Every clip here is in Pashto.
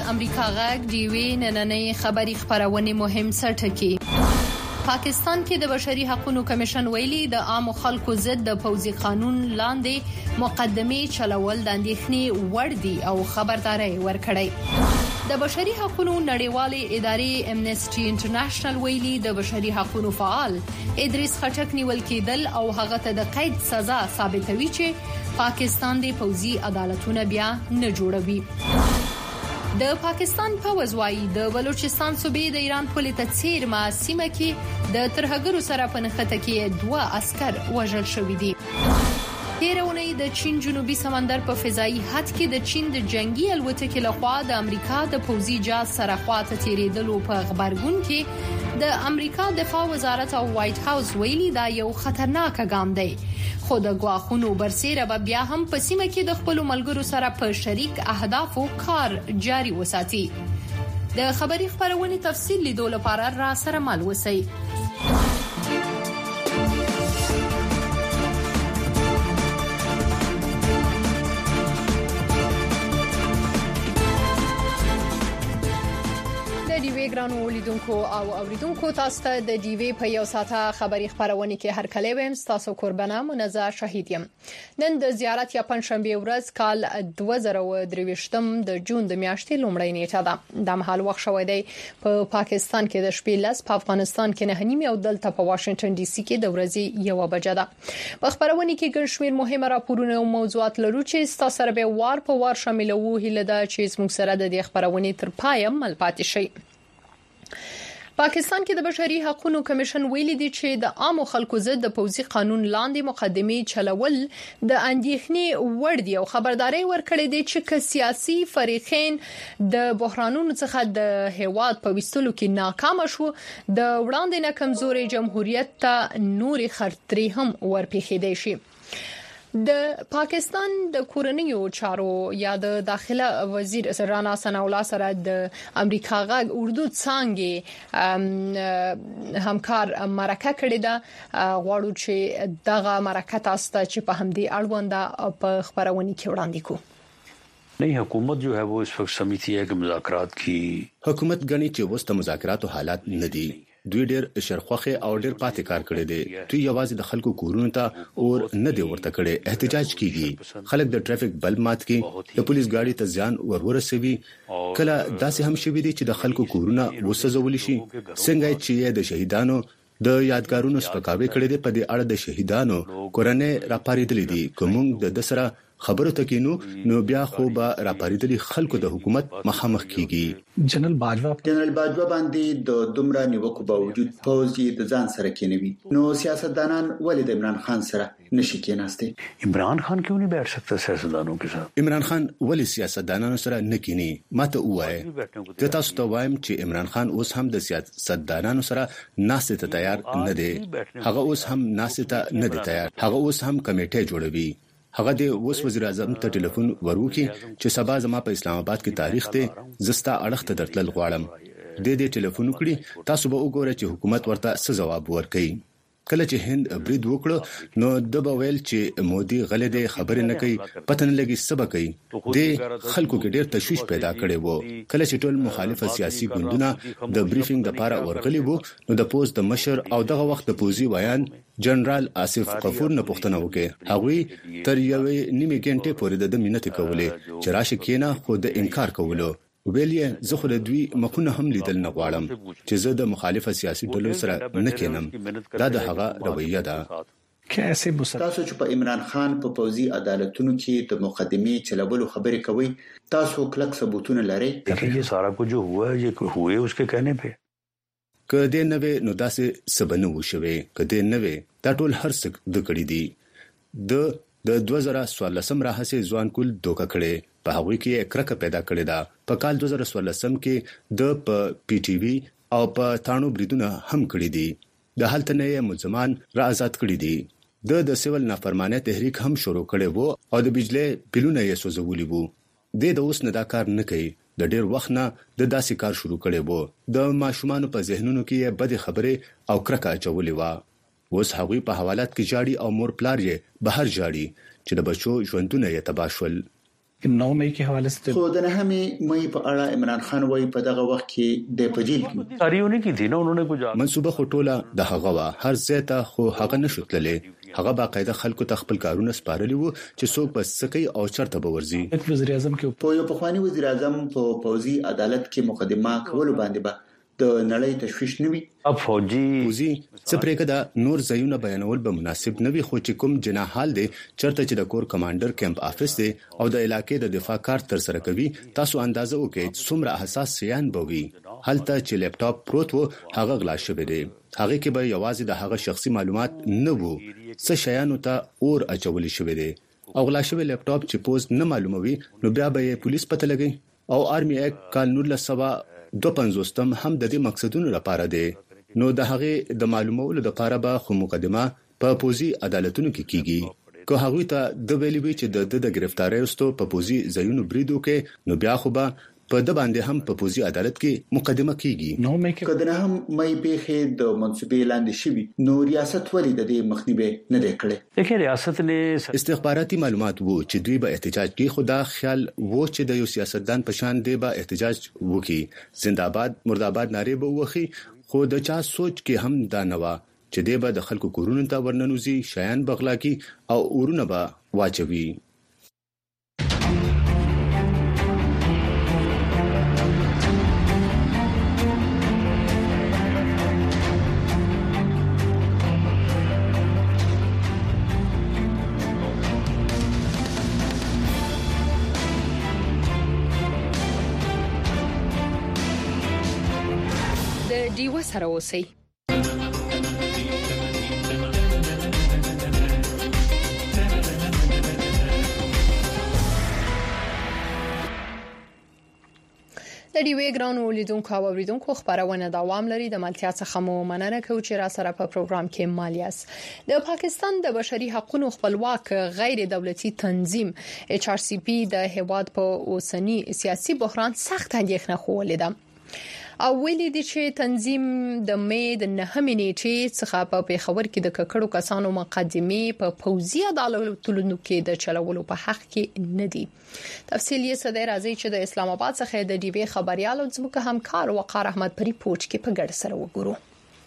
امریکا غږ ډیوی نننۍ خبری خبرونه مهم سرټکی پاکستان کې د بشري حقوقو کمیشن ویلي د عام خلکو ضد د پوځي قانون لاندې مقدمه چلول د اندېښنې وړ دي او خبرداري ورکړي. د بشري حقوقو نړیوالې ادارې امنیسټي انټرنیشنل ویلي د بشري حقوقو فعال ادریس خټک نیول کېدل او هغه ته د قید سزا ثابتوي چې پاکستان د پوځي عدالتونو بیا نه جوړوي. د پاکستان پوځ وايي د بلوچستان صوبې د ایران پولې ته څیرمه سیمه کې د ترهګرو سره په نښته کې 2 عسكر وژل شوي دي. تیرونی د چین جنوبي سمندر په فضایي حد کې د چین د جنگي الوتکې لخوا د امریکا د پوځي جهاز سره خواته تیریدلو په خبرګون کې د امریکا دفاع وزارت او وایټ هاوس ویلي دا یو خطرناک ګام دی. خو د غواخونو برسېره به بیا هم په سیمه کې د خپل ملګرو سره په شریک اهدافو کار جاري وساتي. د خبري خبرونه تفصیل لیدو لپاره را سره مل وسی. ګرانو لیدونکو او اوریدونکو تاسو ته د ډیوی په یو ساعته خبری خبرونه کې هر کله ویم تاسو قربانه منزه شهید یم. نن د زیارت یا پنځشنبه ورځ کال 2023 د جون د میاشتې لومړۍ نیټه ده. د مهال وخت شوې دی په پاکستان کې د شپې لس، په افغانستان کې 9:30 او دلته په واشنگټن ډي سي کې د ورځې 1 بجه ده. په خبرونه کې ګڼ شمېر مهمه راپورونه او موضوعات لرو چې تاسو سره به وار په وار شاملو. هیله ده چې موږ سره د دې خبرونه تر پای مل پاتې شي. پاکستان کې د بشري حقوقو کمیشن ویلي دی چې د عام خلکو ضد د پوځي قانون لاندې مقدمه چلول د اندېښنې وړ دي او خبرداري ورکړې دي چې که سیاسي فریقین د بحرانونو څخه د هیواد په وستلو کې ناکام شو د وړاندې نه کمزوري جمهوریت ته نوري خطرې هم ورپېښې دي شي. د پاکستان د کورنیو چارو یا د داخله وزیر رانا ثناء الله سره د امریکا غږ اردو څانګې همکار مرکه کړې ده. غواړو چې دغه مرکه تاسو ته چې په همدې اړوند په خبرونه کې وړاندې کوو. नहीं हुकूमत जो है वो इस वक्त समिति है कि मुज़ाकरात की हुकूमत गणी چې وسته مذاکراتو حالات نه دي. دوی ډېر شرخوخه او ډېر پاتې کار کړی دی. دوی یوازې د خلکو کورونو ته اور نه دی ورته کړي. احتجاج کیږي، خلک د ټریفیک بل مات کی، د پولیس ګاډي ته ځان ورسوي. کله داسې هم شوي دي چې د خلکو کورونه وسوځول شي. څنګه چې د شهیدانو د یادګارونو سپکاوي کړی دی. په دې اړه د شهیدانو کورنۍ راپاریدلې دي. کوم د سره خبرو تکینو نو بیا خو به راپاریدلي خلکو د حکومت مخامخ کیږي. جنرال باجوا باندې د دومره نیوکو باوجود پوځي د ځان سره کېنوي. نو سیاستدانان ولې د عمران خان سره نشي کېناسته؟ عمران خان क्यों नहीं बैठ सकता सियासतदानों के साथ؟ عمران خان ولې سیاستدانانو سره نه کېني؟ ماته وایي ته تاسو ته وایم چې عمران خان اوس هم د سیاستدانانو سره ناسته ته تیار نه دی. هغه اوس هم ناسته ته نه دی تیار. هغه اوس هم کمیټه جوړوي. هغه د اوس وزیر اعظم ته ټلیفون ورکړي چې سبا زما په اسلام آباد کې تاریخ ته زستا اړخ ته درتل غواړم. د دې ټلیفون وکړي تاسو به وګورئ چې حکومت ورته څه جواب ورکړي. کله چې هند برید وکړو نو د بویل چې مودي غلې خبرې نه کوي، پته نه لګي سبا کوي. د خلکو کې ډېر تشویش پیدا کړي وو. کله چې ټول مخالفه سیاسي ګوندونه د بریفینګ لپاره ورغلي وو نو د پوز د مشر او دغه وخت د پوزي ویان جنرال آصف غفور نه پوښتنه وکړه. هغه تر یوې نیمه غنټه پورې د مننه کولې چې راشه کېنه خو د انکار کولو. ویلې زه خو د دوی مخونه هم لیدل نه غواړم چې زه د مخالفه سیاسي ډلو سره نه کېنم. دا د هغه رویه ده. تاسو چې په عمران خان په پوځي عدالتونو کې د مقدمه چلولو خبرې کوي، تاسو کلک ثبوتونه لرئ؟ ये सारा कुछ जो हुआ है ये हुए उसके कहने पे کده نوې نو داسې سبنه وشوي. کده نوې دا ټول هر څه د کړی دي. د 2014 راهسه ځوان کول دوکه کړي. په هغه کې کرکه پیدا کړې ده. په کال 2014 کې د پی ټی وی او په تانو بریدونه هم کړی دي. د حالت نه ملزمان را آزاد کړی دي. د سیول نافرمانه تحریک هم شروع کړي وو او د بجلی بلونه یې سوځولي وو. د اوس نه دا کار نه کوي. د ډېر وخت نه د داسې کار شروع کړي وو. د ماشومان په ذهنونو کې بد خبره او کرکه اچولې و. اوس هغوی په حوالات کې جاړي او مور پلار یې بهر جاړي چې د بچو ژوندونه یې تباه شول. 9 مې کې حواله ست خو د 9 مې په اړه عمران خان وایي په دغه وخت کې د پجیل کې تاریونه کې دي نو انہوں کو منصوبه خټوله د هغه وا هر ځای خو هغه نشوتلې هغه باقاعده خلکو ته خپل کارونه سپارلي وو چې څوک بس سکی او چرته بورځي وزیر اعظم کې په یو پخوانی وزیر اعظم په پوزي عدالت کې مقدمه کول باندې به د نړۍ تشويش نوي اب فوجي سپریکه دا نور ځایونه بیانول به مناسب نوي خو چې کوم جناح حال دي چرته چې د کور کمانډر کیمپ افیس دي او د علاقې د دفاع کار تر سره کوي تاسو اندازه وکړئ څومره حساس شیان بوي هلته چې لپټاپ پروت وو هغه غلا شوی دی هغه کې به یوازې د هغه شخصي معلومات نه وو څه شیانو ته اور اچول شوی دی او غلا شوی لپټاپ چې پوز نه معلوموي نو بیا به پولیس پته لګي او آرمي اکټ کال 1952 هم د دې مقصدونو لپاره دی نو د هغه د معلومولو لپاره به خو مقدمه په پوزي عدالتونو کې کیږي که هغه ته د ویلي وي چې د گرفتاری واستو په پوزي ځایونو بریدو کې نو بیا خو به په د باندې هم په پوزي عدالت کې مقدمه کیږي نو مې کې کله هم مې به د منصوبې لاندې شوی نو ریاست ولې د دې مخنیوي نه دی کړی دغه ریاست نه استخباراتي معلومات وو چې دوی به احتجاج کوي خدا خیال وو چې د یو سیاستدان په شان دی به احتجاج وکړي زنده‌باد مرده‌باد ناره به وخی خو د چا سوچ کې هم دا نه و چې دی به د خلکو کورونو ته ورننوزي شیان بغلا کی او اورونه به واچوي دیو سره اوسئ د ډیوې ګران ولیدونکو او اوریدونکو خبرونه دوام لري د ملتیا څخه مو مننه کوم چې را سره په پروګرام کې مالیاس د پاکستان د بشري حقوقو خپلواک غیر دولتي تنظیم HRCP د هیواد په اوسنی سیاسي بحران سخت اندېښنه خولیده او ویلي دي چې تنظیم د مې د 9 نیټې څخه په پیښور کې د ککړو کسانو مقدمه په پوزي عدالتونو کې د چلولو په حق کې نه دي تفصیل یې صدر راځي چې د اسلام آباد څخه د ډیوی خبريالو زموږ همکار وقار احمد پری پوچ کې په ګډ سره وګورو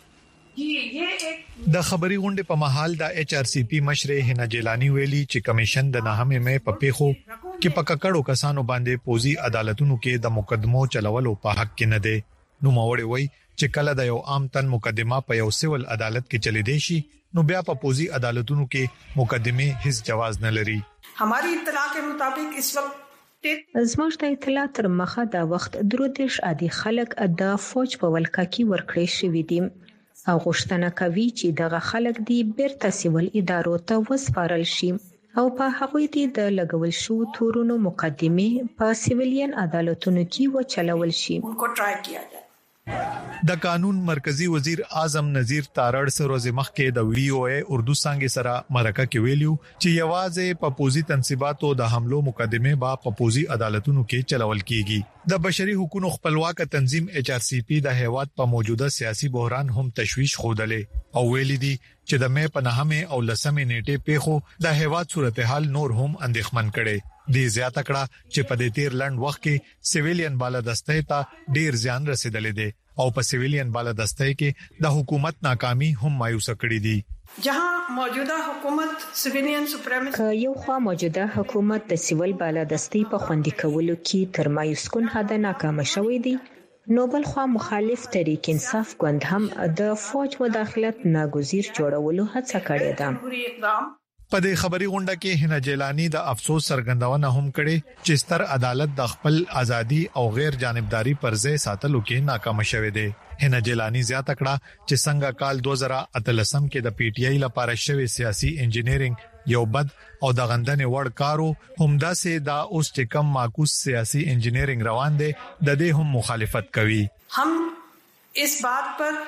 د خبري غونډې په محل د HRCP مشر هنا جیلانی ویلي چې کمیشن د 9 مې په پیښو کې په ککړو کسانو باندې پوزي عدالتونو کې د مقدمو چلولو په حق کې نه دي نو موري وای چې کله د یو عام تن مقدمه په یو سیول عدالت کې چلی دی شي نو بیا په پوزي عدالتونو کې مقدمه هیڅ جواز نه لري हमारी इत्तला के मुताबिक इस वक्त زموږ د اطلاع تر مخه دا وخت درودش عادي خلک د فوج په ولکه کې ورکړی شوی دي او غوښتنه کوي چې دغه خلک دی بیرته سیول ادارو ته وسپارل شي او په هغه دي د لګول شو تورونو مقدمه په سیویلین عدالتونو کې وچلول شي उनको ट्राई किया जाए د قانون مرکزی وزیر اعظم نذیر تارړ سره ورځ مخکې د VOA اردو څنګه سره مرکه کې ویلو چې یوازې په پوزي تنصیباتو د حملو مقدمه با په پوزي عدالتونو کې چلول کیږي د بشري حقوقو خپلواک تنظیم HRCP د هیواد په موجوده سیاسي بحران هم تشويش خوده او ویلي دي چې د مې په 9 او 10 نیټه پیښو د هیواد صورتحال نور هم اندېښمن کړي دی زیاته کړه چې په دې تیر لند وخت کې سیویلین بالادسته ته ډیر ځان رسیدلې دي او په سیویلین بالادسته کې د حکومت ناکامي هم مایوس کړې دي जहां मौजूदा हुकूमत सिविलियन सुप्रीमेसी که یو خوا موجوده حکومت د سیول بالادستی په خوندي کولو کې تر مایوس کن حد ناکام شوی دی نو بل خوا مخالف تحریک انصاف ګوند هم د فوج مداخلت ناګزیر جوړولو هڅه کړې ده په دې خبري غونډه کې هنا جیلانی د افسوس سرګندونه هم کړي چې ستر عدالت د خپل ازادي او غیر جانبداري پر ځای ساتلو کې ناکام شوه دی هنا جیلانی زیاته کړه چې څنګه کال 2013 کې د PTI لپاره شوی سیاسي انجینیرینګ یو بد او د غندنې وړ کارو همدا سه دا اوس چې کم معکوس سیاسي انجینیرینګ روان دي د دې هم مخالفت کوي हम इस बात पर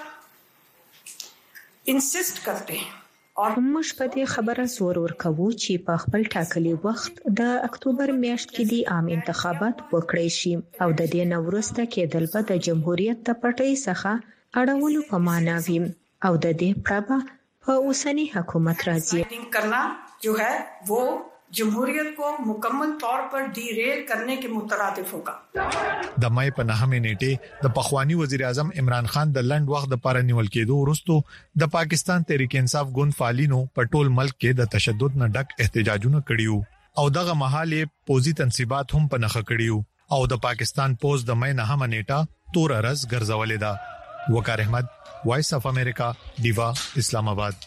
इंसिस्ट करते हैं موږ په دې خبره زور ورکوو چې په خپل ټاکلي وخت د اکتوبر میاشت کې د عام انتخابات وکړي شي او د دې نورسته کېدل به د جمهوریت د پټۍ څخه اړولو په معنا وي او د دې پربا په اوسنی حکومت راځي करना जो है वो जमहूरियत को मुकम्मल तौर पर डीरेल करने के मुतरादिफ होगा। د مې په 9 نیټه د پخوانی وزیر اعظم عمران خان د لند وخت د پاره نیول کېدو وروسته د پاکستان تحریک انصاف ګوند فعالینو په ټول ملک کې د تشدد نه ډک احتجاجونه کړیو او دغه مهاله پوزي تنصيبات هم په نخښه کړیو او د پاکستان پوز د مې 9 نیټه تور ارز ګرځولې ده. وقار احمد، وایس اف امریکا، دیوا، اسلام آباد.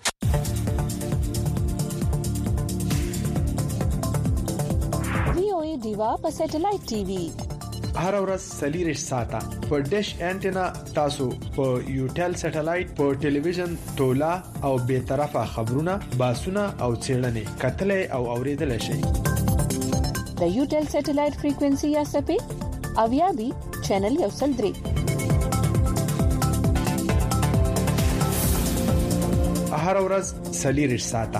دیوا په سټلایټ ټي وي هر ورځ سلیریش ساته په ډیش انټینا تاسو په یوټل سټلایټ په ټلویزیون تولا او به طرفه خبرونه باسونه او چیرنې کتلې او اوریدل شي. د یوټل سټلایټ فریکوئنسي یا سپې اویابي چینل یو سل درې هر ورځ سلیریش ساته.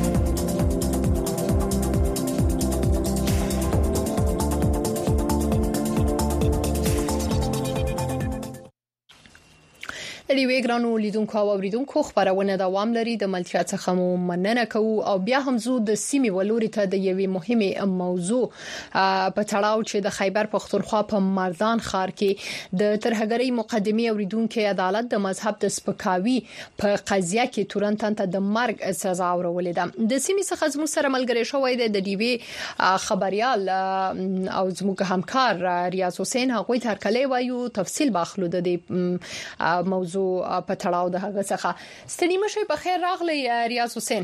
لوی ګرانو لیدونکو او اوریدونکو خبرونه دوام لري. د ملتیا څخه مو مننه کوو او بیا هم زو د سیمې ولوري ته د یوې مهمه موضوع په تړاو چې د خیبر پختونخوا په مردان ښار کې د ترهګرۍ مقدمه اوریدونکو عدالت د مذهب د سپکاوي په قضیه کې تورنتن ته د مرګ سزا اورولې ده. د سیمې څخه زموږ سره ملګری شوی دی د ډیوی خبريال او زموږ همکار ریاض حسین. هغه تر کله وایو تفصیل باخلو د موضوع په تړاو د هغه څخه. ستنی مشه په خیر راغلی ریاض حسین.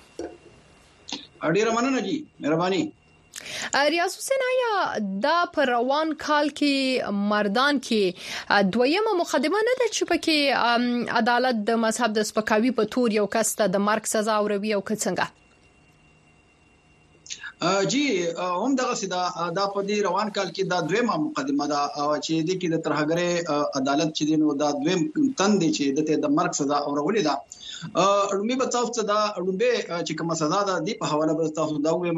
ډیره مننه جی، مهرباني. ریاض حسین، آیا دا پر روان کال کې مردان کې دویمه مقدمه نه ده چې پکې عدالت د مذهب د سپکاوي په تور یو کس ته د مرګ سزا اوروي او څنګه؟ جی هم دغه سیدا دا په دې روان کال کې دا دویمه مقدمه ده چې د کې د ترهګرۍ عدالت چې دینو دا دویم تند چې د مرګ سزا اورولې ده. لومبي په تاسو دا لومبي چې کوم سزا ده د په حواله به تاسو دا وایم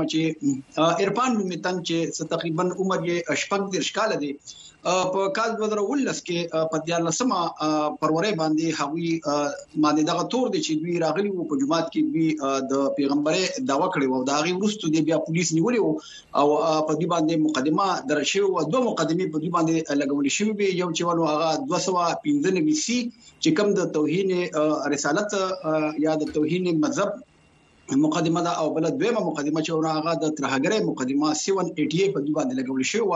چې عرفان میتن چې تقریبا عمر یې شپږ د اشکال دي په کال 2019 کې په 14مه فروری باندې هغوی باندې دغه تور دي چې دوی راغلي وو په جماعت کې دوی د پیغمبري دعوا کړې وو. دا غي ورستو دی بیا پولیس نیولې وو او په دې باندې مقدمه درشي او دوه مقدمې په دې باندې لګولې شوې وي. یو چې ونه هغه 215 سي چې کوم د توهین رسالت یا د توهین مذهب مقدمه ده او بل دویمه مقدمه چې هغه د ترهګرۍ مقدمه 788 په دې باندې لګول شو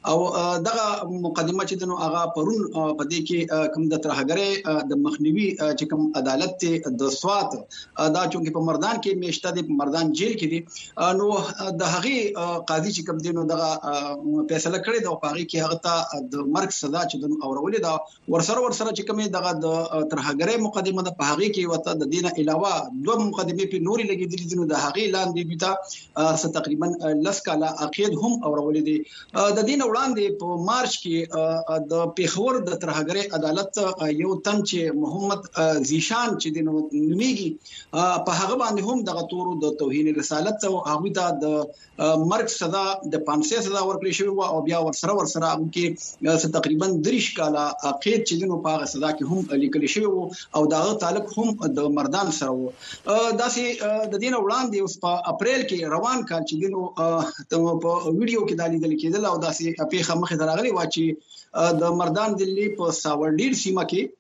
او دغه مقدمه چې دنو هغه پرون په دې کې کوم د ترهګرۍ د مخنیوي چې کوم عدالت د سوات دا چې په مردان کې میشته د مردان جیل کې دي نو د هغه قاضي چې کوم دینو دغه فیصله کړې ده او په هغه کې هغه ته د مرګ سزا چې دنو اورولې ده. ورسره چې کوم دغه د ترهګرۍ مقدمه ده په هغه کې وته د دینه علاوه دوه مقدمې په نوري د هغه لاندې بیتا تقریبا لس کاله عقید هم اورولې دي. د دین وړاندې په مارچ کې د پیښور د ترهګرۍ عدالت یو تن چې محمد زیشان چې د نومیږي په هغه باندې هم د غتورو د توهین رسالت او هغه ته د مرګ سزا د 500 سزا ورکړې شوی او بیا ورسره کې تقریبا 3 کاله عقید چې د په هغه سزا کې هم لیکل شوی او دا تعلق هم د مردان سره وو. داسې د دین وړاندې اوس په اپریل کې روان کال چې دینو په ویډیو کې د لیدل کېدل او داسې پیښه مخې ته راغلي و چې د مردان دلی په ساورډیر سیمه کې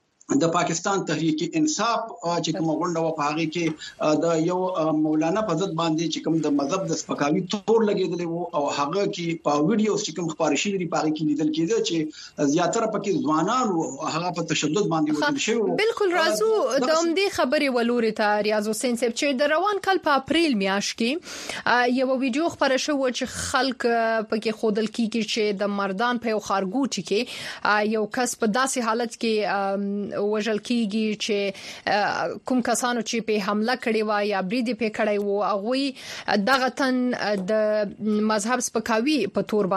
د پاکستان تحریک انصاف چې کوم غونډه و په هغه کې د یو مولانا په ضد باندې چې کوم د مذهب د سپکاوي تور لګیدل وو او هغه کې په ویډیو چې کوم خبري شوی دی په هغه کې لیدل کېده چې زیاتره پکې ځوانان او هغه په تشدد باندې وژل شوی. بالکل راځو د همدې خبرې ولوري ته ریاض حسین صاحب چې د روان کال په اپریل میاشت کې یو ویډیو خبره شو چې خلک پکې خودل کیږي چې د مردان په یو خارګوټ کې یو کس په داسې حالت کې وژل کیږي چې کوم کسانو چې په حمله کړې و یا بریدي په کړې وو هغه دغه تن د مذهب سپکاوي په تور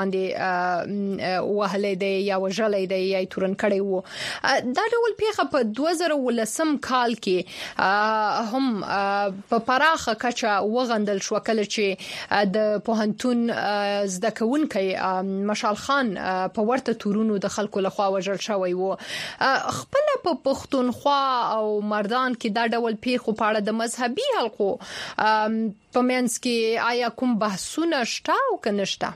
باندې وهلې دی یا وژلې دی یا تورن کړې وو. دا ډول پیښه په 2019 کال کې هم په پراخه کچه وغندل شو کله چې د پوهنتون زده کوونکي مشال خان په ورته تورونو د خلکو لخوا وژل شوی وو. خپل په پښتونخوا او مردان کې دا ډول پیښو په اړه د مذهبي حلقو په منځ کې آیا کوم بحثونه شته او کنه شته؟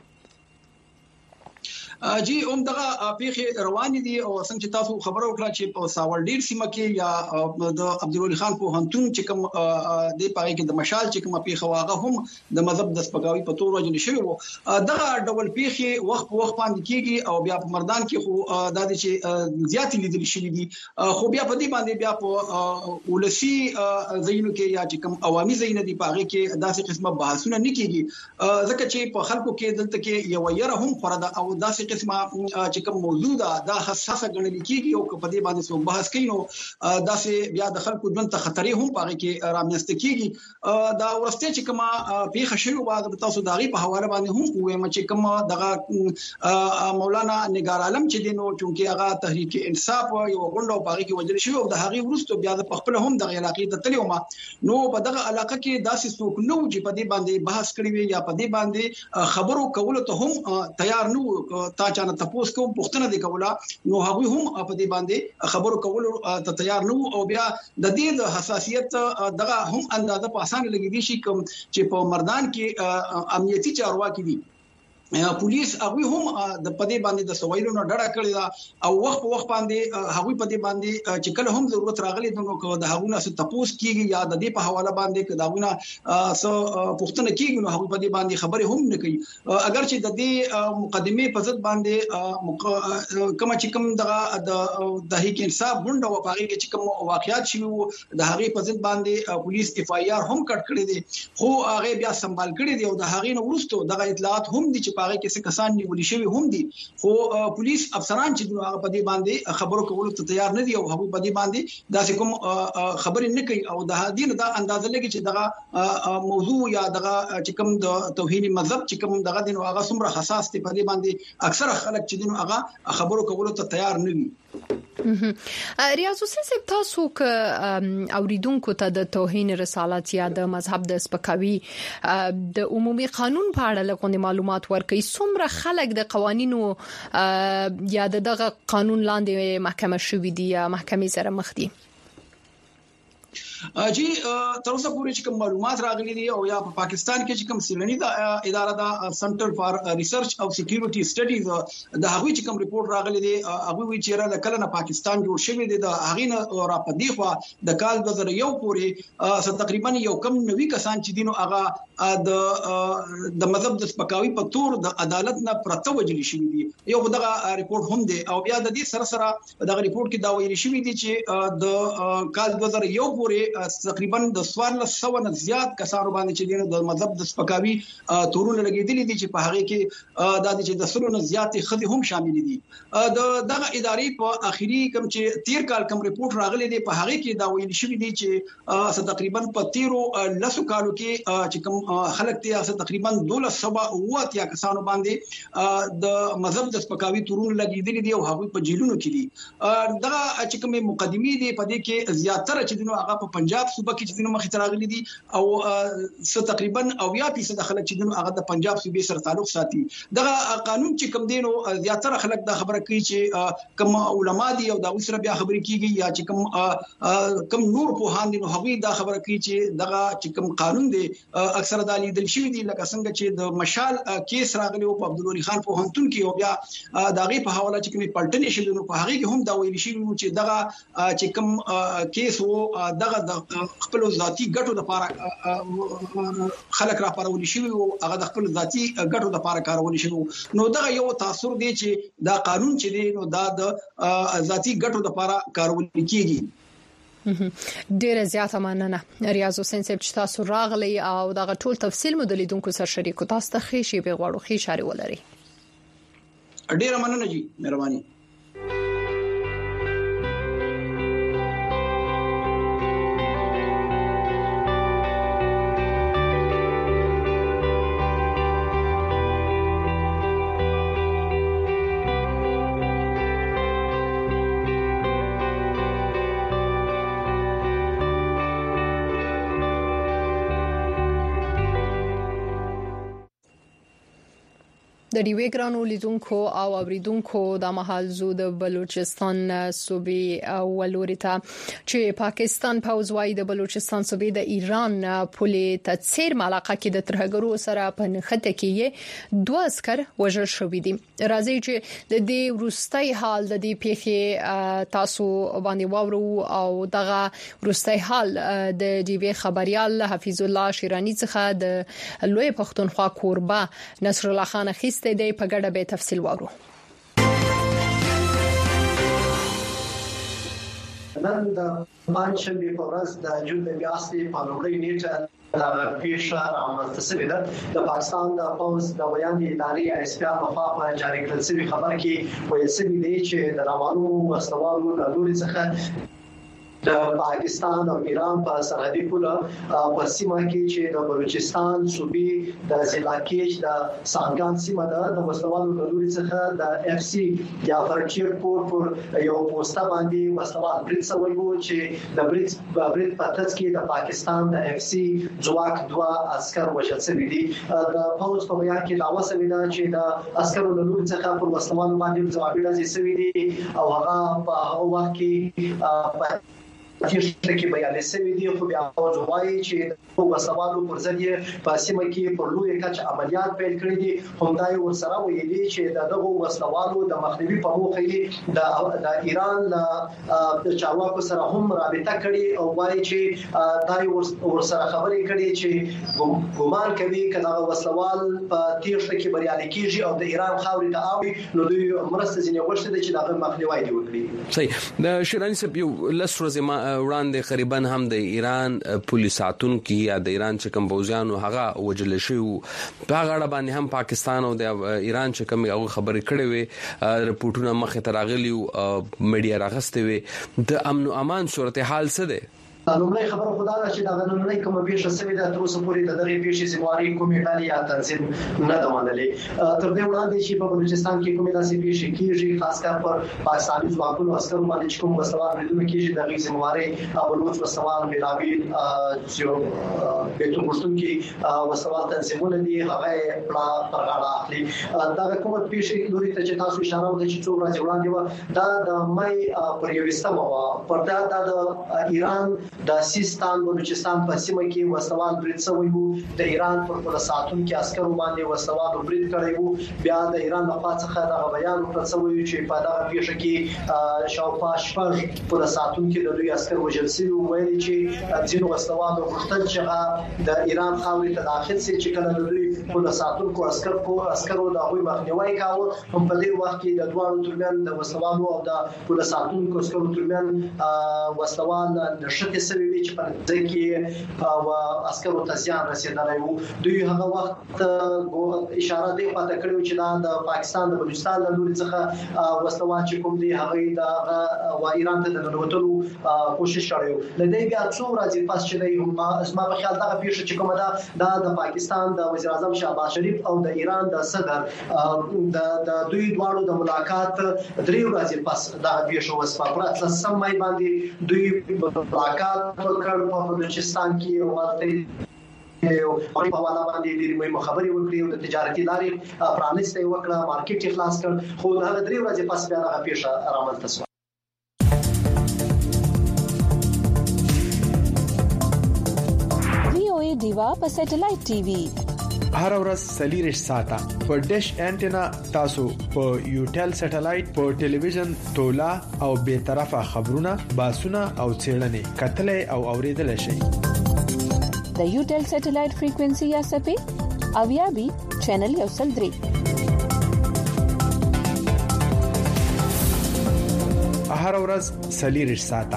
جی دغه پیښې روان دي او څنګه چې تاسو خبرو وکړه چې په ساولډیر سیمه کې یا د عبدالولي خان په هنتون چې کوم د پاره کې د مشال چې کوم پیښه واغه هم د مذهب د سپکاوي په تور وجه نشوي وو دغه ډول پیښې وخت په وخت باندې کېږي او بیا په مردان کې خو د دې چې زیات لیدل شوی دي خو بیا په دې باندې بیا په ولسی زینو کې یا چې کوم عوامي زین دي پاره کې داسې قسمه بحثونه نه کېږي ځکه چې په خلکو کې دلته کې یو یره هم پرده او داسې قسمه چې کوم موضوع دا حساسه ګڼل کېږي او په دې باندې څو بحث کوي نو داسې بیا د خلکو ژوند ته خطرې هم پاره کې رامنځته کېږي دا ورسته چې کوم پیښه شوی و د تاسو داغي په حواله باندې هم وایم چې کوم دغه مولانا نگار عالم چې دینو چونکی هغه تحریک انصاف یو غونډه پاره کې وجل شوی او د هغه ورستو بیا د خپل هم د علاقې ته تلو ما نو په دغه علاقې کې داسې څوک نو چې په دې باندې بحث کړی وي یا په دې باندې خبرو کول ته هم تیار نو تا چانه تاسو کوم پښتنه دی کوله نو هغه هم په دې باندې خبرو کول ته تیار نو او بیا د دې د حساسیت دغه هم اندازه په اسانه لګیږي چې په مردان کې امنیتي چارواکي دي پولیس هغه هم د پدې باندې د سوایلو نه ډډه کړې ده او وخت په وخت باندې هغه پدې باندې چې کله هم ضرورت راغلی نو د هغه نه څه تپوس کیږي یا د دې په حواله باندې چې دا غونه څه پښتنه کیږي نو هغه پدې باندې خبرې هم نه کوي اگر چې د دې مقدمه په ضد باندې کوم چې کوم د هیڅ انصاف غونډه او هغه چې کوم واقعیت شوی د هغه په ضد باندې پولیس اف آی آر هم کټ کړی دي خو هغه بیا سمبال کړی دی او د هغه نو ورستو دغه اطلاعات هم دي چې هغه کې څه کسان نیول شوی هم دي خو پولیس افسران چې هغه په دې باندې خبرو کولو ته تیار نه دي او هغه په دې باندې داسې کوم خبرې نه کوي او د دین دا اندازه لګي چې دغه موضوع یا دغه چې کوم د توهین مذهب چې کوم دغه دین هغه څومره حساس دي په دې باندې اکثره خلک چې دین هغه خبرو کولو ته تیار نه وي ریاض حسین صاحب تاسو ک اوریدونکو ته د توهین رسالت یا د مذهب د سپکاوي د عمومي قانون په اړه لغونې معلومات ورکړي څومره خلک د قوانینو یا دغه قانون لاندې محکمه شوې دي یا محکمې سره مخ دي جی تر اوسه پورې چې کوم معلومات راغلي دي او یا په پاکستان کې چې کوم سیلنی د اداره د سنټر فار ریسرچ او سکیورټي سټډیز د هغوی چې کوم ریپورت راغلي دي هغه وی چې را د کله نه پاکستان جوړ شوی دی د هغه نه را پدې خو د کال 2001 پورې تقریبا یو کم 90 کسان چې دینو هغه د مذهب د سپکاوي په تور د عدالت نه پرته وجل شوی دی یو دغه ریپورت هم دی او بیا د دې سره دغه ریپورت کې دا ویل شوی دی چې د کال 2001 پورې تقریبا د 1400 نه زیات کسانو باندې چې د مذهب د سپکاوي تورونه لګیدلې دي چې په هغه کې د دې د سلو نه زیات خدي هم شامل دي دغه ادارې په اخیری کوم چې 13 کال کوم ریپورت راغلی دی په هغه کې دا ویل شوی دی چې تقریبا په 13 لسو کالو کې چې کوم خلک ته تقریبا 1200 یا کسانو باندې د مذهب د سپکاوي تورونه لګیدلې دي او هغه په جیلونو کې دي دغه چې کوم مقدمې دي په دې کې زیاتره چې دنو هغه په پنجاب صوبه کې چې دنو مخې ته راغلي دي او تقریبا 80% خلک چې دنو هغه د پنجاب صوبې سره تعلق ساتي دغه قانون چې کوم دینو زیاتره خلک دا خبره کوي چې کوم علما دي او دا سره بیا خبرې کیږي یا چې کوم نور په هاندي نو هغه دا خبره کوي چې دغه چې کوم قانون دی اکثر د لیدل شوی دی لکه څنګه چې د مشال کیس راغلی او په عبدالولي خان په هنتون کې او بیا دغه په حواله چې کومې پلټنې شوې نو په هغه کې هم دا ویل شوی چې دغه چې کوم کیس وو دغه د خپل ذاتی ګټو لپاره خلک را پارول شي او هغه د خپل ذاتی ګټو لپاره کارول شي نو دغه یو تاثیر دی چې دا قانون چې دی نو دا د ذاتی ګټو لپاره کارول کیږي ډیره زیاته مننه ریاض حسین صاحب چې تاسو راغلی او دغه ټول تفصیل مو د لیدونکو سره شریکو تاسو ته خې شي به غواړو خې شاري ولري ډیره مننه جی مهرباني د ډیوی ګرانو لیدونکو او اوریدونکو د محل زو د بلوچستان صوبې ولورته چې پاکستان پوز وايي د بلوچستان صوبې د ایران پولې تڅیر ملقه کې د ترهګرو سره په نخته کې دوه عسكر وژل شوې دي. راځي چې د دې وروستي حال د دې پیښې تاسو باندې واورو او دغه وروستي حال د ډیوی خبريال حفیظ الله شیرانی څخه د لوی پښتونخوا کوربه نصر الله خان خيست دی په ګډه به تفصیل وورو. نن د پنځمې په ورځ د جون د میاشتې په لومړۍ نیټه دا پیښه رامنځته شوې ده. د پاکستان د پوز د ویاندې ادارې اسپیا په خوا په جاری کړل شوی خبر کې وایي چې د روانو وسوالو د لوري څخه د پاکستان او ایران په سرحدي پوله په سیمه کې چې د بلوچستان صوبې د ضلع کې د سانګان سیمه د وسوالو د لوري څخه د اف سی یا فرنټیر پور پر یو پوسټه باندې وسوال برید سوی وو چې د برید په ترڅ کې د پاکستان د اف سی ځواک دوه عسكر وژل شوي دي. د پوز په بیان کې دعوا شوې ده چې د عسکرو د لوري څخه پر وسوالو باندې ځوابي راځي شوي دي او هغه په هغه وخت کې چې کې بیان شوی دی خو بیا وايي چې وسوالو پر ځای په سیمه کې پر لوی کچ عملیات پیل کړی دي. همدای ورسره ویلي چې دغه وسوالو د مخنیوي په موخه د ایران د چارواکو سره هم رابطه کړي او وايي چې دای ورسره خبرې کړي چې ګومان کوي کله وسوال په تیښته کې بریالي کیږي او د ایران خاورې ته اوي نو دوی مرسته ځنې غوښتي چې دغه مخنیوي دی وکړي. صحیح. د شیرانی صاحب یو لسروزه وړاندې قریبا هم د ایران پولیساتون کې یا د ایران چې کوم بوزیانو هغه وجل شي په هغه باندې هم پاکستان او د ایران چې کوم هغه خبرې کړې وي رپورټونه مخه تراغلی او میډیا راغستې وي د امن او امان صورتحال څه ده؟ لومړی خبره خدا ده چې دا غننۍ کومه پیښه شوې ده تر اوسه پورې د دغه پیښې ذمہواری کومې ډلې یا تنظیم نه ده منلې. تر دې وړاندې چې په بلوچستان کې کومې داسې پیښې کیږي خاص کر پر پاکستاني ځواکونو عسکرو باندې چې کوم وسوال بریدونه کیږي دغه ذمہواری بلوچ وسوال بلاویل چې بیتون پښتون کې وسوال تنظیمونه دي هغه پر غاړه اخلي. دا کومه پیښه لوري ته چې تاسو اشاره وکړه چې څو ورځې وړاندې دا د مې پر 21 پر دا د ایران د سیستان بلوچستان په سیمه کې وسوال برید شوی وو. د ایران پر پولیساتون کې عسکرو باندې وسوال برید کړی وو. بیا د ایران له خوا څخه دا بیان ورکړل شوی چې په دغه پیښه کې شاوخوا شپږ پولیساتون کې د دوی عسکر وژل شوي ویل چې ځینو وسوال غوښتل چې د ایران خاورې ته داخل شي چې کله د دوی پولیساتون کو عسکرو د هغوی مخنیوي کاوه. هم په دې وخت کې د دوه ترمن د وسوالو او د پولیساتون کو عسکرو ترمن وسوال نشته سوي چې په دې کې او عسکرو ته زیان رسیدلی وو. دوی هغه وخت اشاره دی پاتې کړو چې دا د پاکستان د بلوچستان د لوري څخه وسوال چې کوم دی هغه د ایران ته د وروتلو کوشش کړو. لدې بیا څو ورځې پس چې دی اسما په خیال دغه پیښه چې کومه ده د پاکستان د وزیر اعظم شهباز شریف او د ایران د صدر د دوی دواړو د ملاقات 3 ورځې پس دا پیښه وسپا پر سمای باندې دوی ملاقات وکړ په بلوچستان کې ورته او په حواله باندې ډېری مهمه خبرې وکړې او د تجارتي لارې پرانیسته وکړه مارکیټ خلاص کړ. خو دا 3 ورځې پس بیا هغه پیښه رامنځته شوه. VOA دیوا په سټلایټ ټي وي هر ورځ سلیریش ساته په ډیش انټینا تاسو په یوټل سټلایټ په ټلویزیون تولا او به طرفه خبرونه باسونه او چیرنې کتلې او اوریدل شي. د یوټل سټلایټ فریکوئنسي یا سپې اویابي چینل یو سل درې هر ورځ سلیریش ساته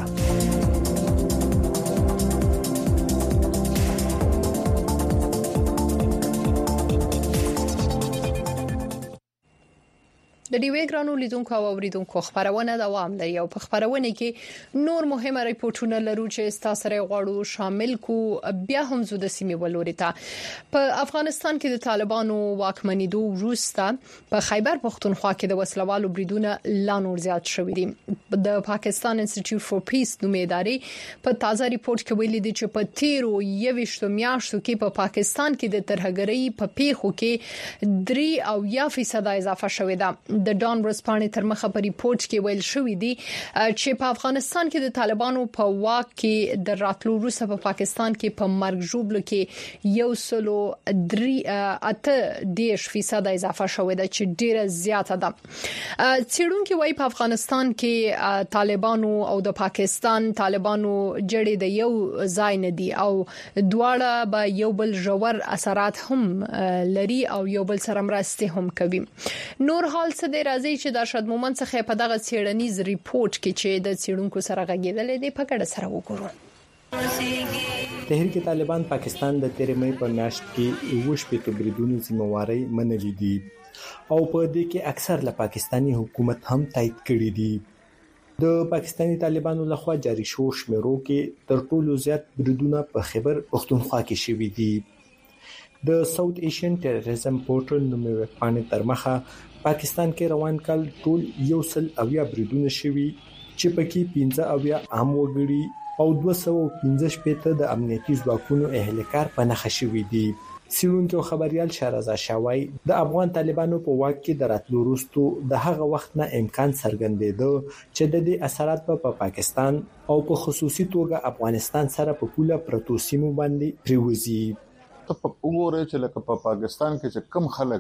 د د ډیوې ګرانو لیدونکو او اوریدونکو خبرونه دوام لري او په خبرونه کې نور مهمه ریپورتونه لرو چې تاسو سره غواړو شامل کو. بیا هم زو د سیمې ولوري ته په افغانستان کې د طالبانو واکمنیدو وروسته په خیبر پختونخوا کې د وسلوالو بریدونه لا نور زیات شوې دي. د پاکستان انسټیټیوټ فور پیس نومې ادارې په تازه ریپورت کې ویلي دي چې په 13 میاشتو کې په پاکستان کې د ترهګرۍ په پیښو کې 3% اضافه شوې ده. د ډان ورسپانې تر مخه په ریپورت کې ویل شوې دي چې په افغانستان کې د طالبانو په واک کې د راتلو وروسته په پاکستان کې په مرګ ژوبل کې 1.3% اضافه شوې ده چې ډیره زیاته ده. څېړونکو وايي په افغانستان کې طالبانو او د پاکستان طالبانو جړې د یو ځای نه دي او دواړه به یو بل ژور اثرات هم لري او یو بل سره مرسته هم کوي. نور حال څه دی راځي چې د ارشد مومند څخه په دغه څېړنیز ریپورت کې چې د څېړونکو سره غږیدل دي په کډه سره وګورو. تحریک طالبان پاکستان د 13 مې په میاشت کې وشپې بریدونو ذمہواری منلې دي او په دې کې اکثر له پاکستانی حکومت هم تایید کړی دي. د پاکستانی طالبانو لخوا جاری شو شمیرو کې تر ټولو زیات بریدونه په خیبر پختونخوا کې شوي دي. د ساوث ایشین ټیرریزم پورټل نومې ویبپاڼې تر مخه پاکستان کې روان کال ټول 100 بریدونه شوي چې پکې 15 عام وګړي او 215 د امنیتي ځواکونو اهلکار په نخښه شوي دي. څېړونکو خبريال شهرزاد شاوای د افغان طالبانو په واک کې د راتلو وروسته د هغه وخت نه امکان څرګندېده چې د دې اثرات په پاکستان او په خصوصي توګه افغانستان سره په پوله پروتو سیمو باندې پریوزي. ته وګورئ چې لکه په پاکستان کې چې کم خلک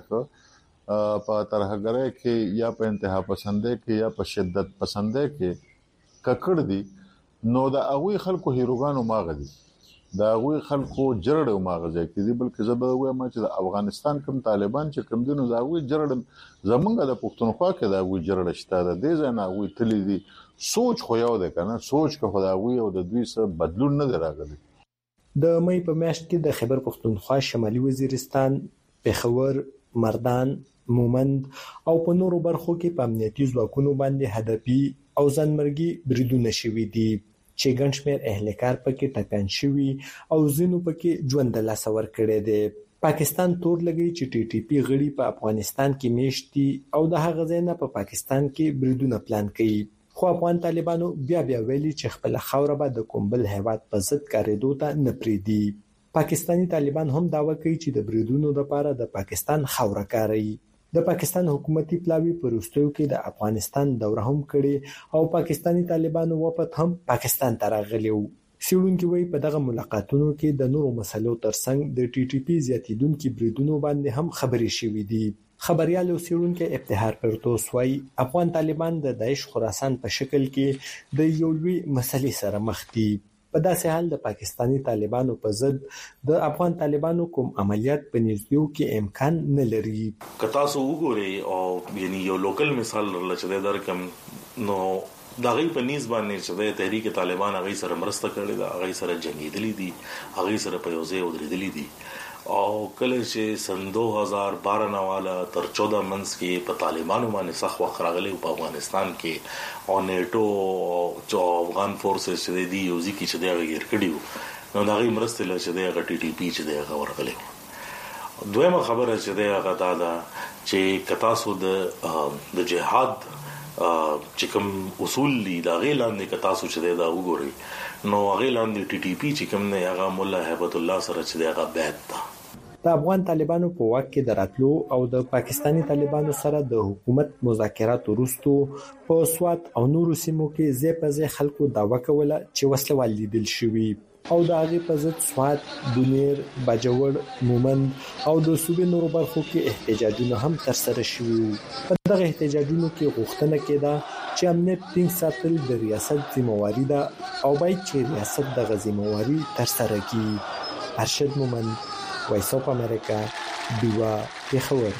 په ترهګرۍ کې یا په انتها پسندۍ کې یا په شدت پسندۍ کې ککړ دي نو د هغه خلکو هیروګانو ماغه دي د هغه خلکو جرړ ماغه کې دي بلکې زه به وایم چې د افغانستان کوم طالبان چې کوم دینو د هغه جرړ زمونږ د پښتونخوا کې د هغه جرړ شته د دې ځنه هغه تللی دي سوچ خو یو ده کنه سوچ که خدای او د دوی سره بدلون نه راغلی. د مې په میاشت کې د خیبر پختونخوا شمالي وزیرستان پېښور مردان مومند او په نورو برخو کې په امنیتي ځواکونو باندې هدفي او ځانمرګي بریدونه شوي دي چې ګڼ شمېر اهلکار پکې ټکان شوي او ځینو پکې ژوند له لاسه ورکړي دي. پاکستان تور لګي چې ټي ټي پی غړي په افغانستان کې میشتي او د هغه ځای نه په پاکستان کې بریدونه پلان کوي. خو افغان طالبانو بیا ویلي چې خپل خوره به د کومبل هیواد په ضد کاریدو ته نه پریدي. پاکستانی طالبان هم داوا کوي چې د بریدونو لپاره د پاکستان خوره کاروي. د پاکستان حکومتي پلاوی پروستیو کې د افغانستان دوره هم کړي او پاکستانی طالبانو وپد هم پاکستان ته راغلي وو. څېړونکو وايي په دغه ملاقاتونو کې د نورو مسلو ترڅنګ د ټي ټي پی زیاتیدونکو بریدونو باندې هم خبرې شوې دي. خبريال او څېړونکو افتخار پرتوس وايي افغان طالبان د داعش خراسان په شکل کې د یو لوی مسلې سره مخ دي. په داسې حال د پاکستانی طالبانو په ضد د افغان طالبانو کوم عملیات په نږدېو کې امکان نه لري. کتا سو وګوري او یعنی یو لوکل مثال لچې درکم نو دغه په نسبت باندې چې د تحریک طالبان هغه سره مرسته کړې ده هغه سره جنگیدلې دي هغه سره په یوځای ودرېدلې دي او کله چې سن 2012 نواله تر 14 منځ کې په طالبانو باندې سخت وخت راغلی په افغانستان کې او نیټو او افغان فورسز چې دی یو ځکه چې دا غیر کړیو نو دا غي مرسته لږ چې دا ټي ټي پی چې دا ورغلی. دویمه خبره چې دا غدا ده چې کتاسو د جهاد چې کوم اصول دي دا غیلاندې کتاسو چې دا وګوري نو غیلاندې ټي ټي پی چې کوم نه هغه مولا هیبت الله سره چې دا بیعت ده. د افغان طالبانو په واک کې د راتلو او د پاکستانی طالبانو سره د حکومت مذاکرات وروسته په سوات او نورو سیمو کې ځپځه خلکو داوا کوله چې وسلوال لیدل شوی او د هغه په ضد سوات، بونیر، باجوړ، مومند او د صوبې نورو برخو کې احتجاجونه هم ترسره شوي. په دغه احتجاجونو کې غوښتنه کېده چې امنیت ټینګ ساتل د ریاست ذمہواری ده او باید چې ریاست دغه ذمہواری ترسره کړي. ارشد مومند، وایس اف امریکا، دیوا، پېښور.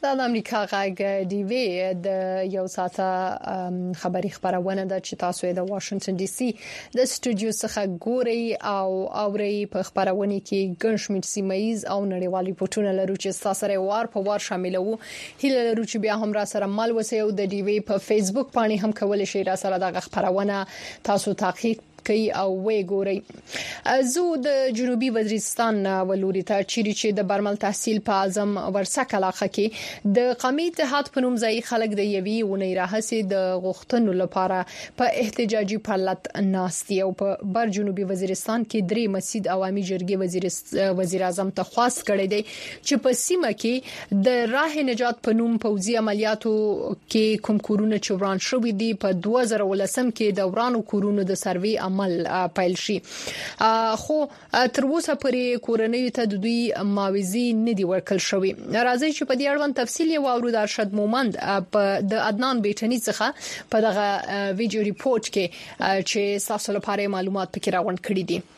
د امریکا غږ دی وی د یو ساعته خبري خبرونه د چې تاسو د واشنگټن ډي سي د سټوډیو څخه ګوري او اوري په خبرونه کې ګنشمټ سیمایز او نړیوالي پټونه لرو چې تاسو سره وار په وار شاملو هیله لرو چې بیا هم را سره مل وسیو د ډي وی په فیسبوک باندې هم کول شي را سره د خبرونه تاسو تعقیب کوي او وی ګوري. زو د جنوبي وزیرستان ولوري ته چې د برمل تحصیل په اعظم ورسک علاقه کې د قومي اتحاد په نوم ځای خلک د یوي ونې راهسي د غوښتنو لپاره په احتجاجي پرلط ناستي او په بر جنوبي وزیرستان کې درې مسجد عوامي جرګې وزیر اعظم ته خواست کړی دی چې په سیمه کې د راه نجات په نوم پوځي عملیاتو کې کوم کورونه چوران شوې دي په 2013 کې د ورانو کورونو د سروي عمل پیل شي خو تر اوسه پرې کورنۍ ته د دوی معاوضې نه دی ورکړل شوی. راځي چې په دې اړوند تفصیل یو اورو د ارشد مومند د عدنان بیٹنی څخه په دغه ویډیو ریپورت کې چې تاسو لپاره معلومات پکې راوړل کړي دي.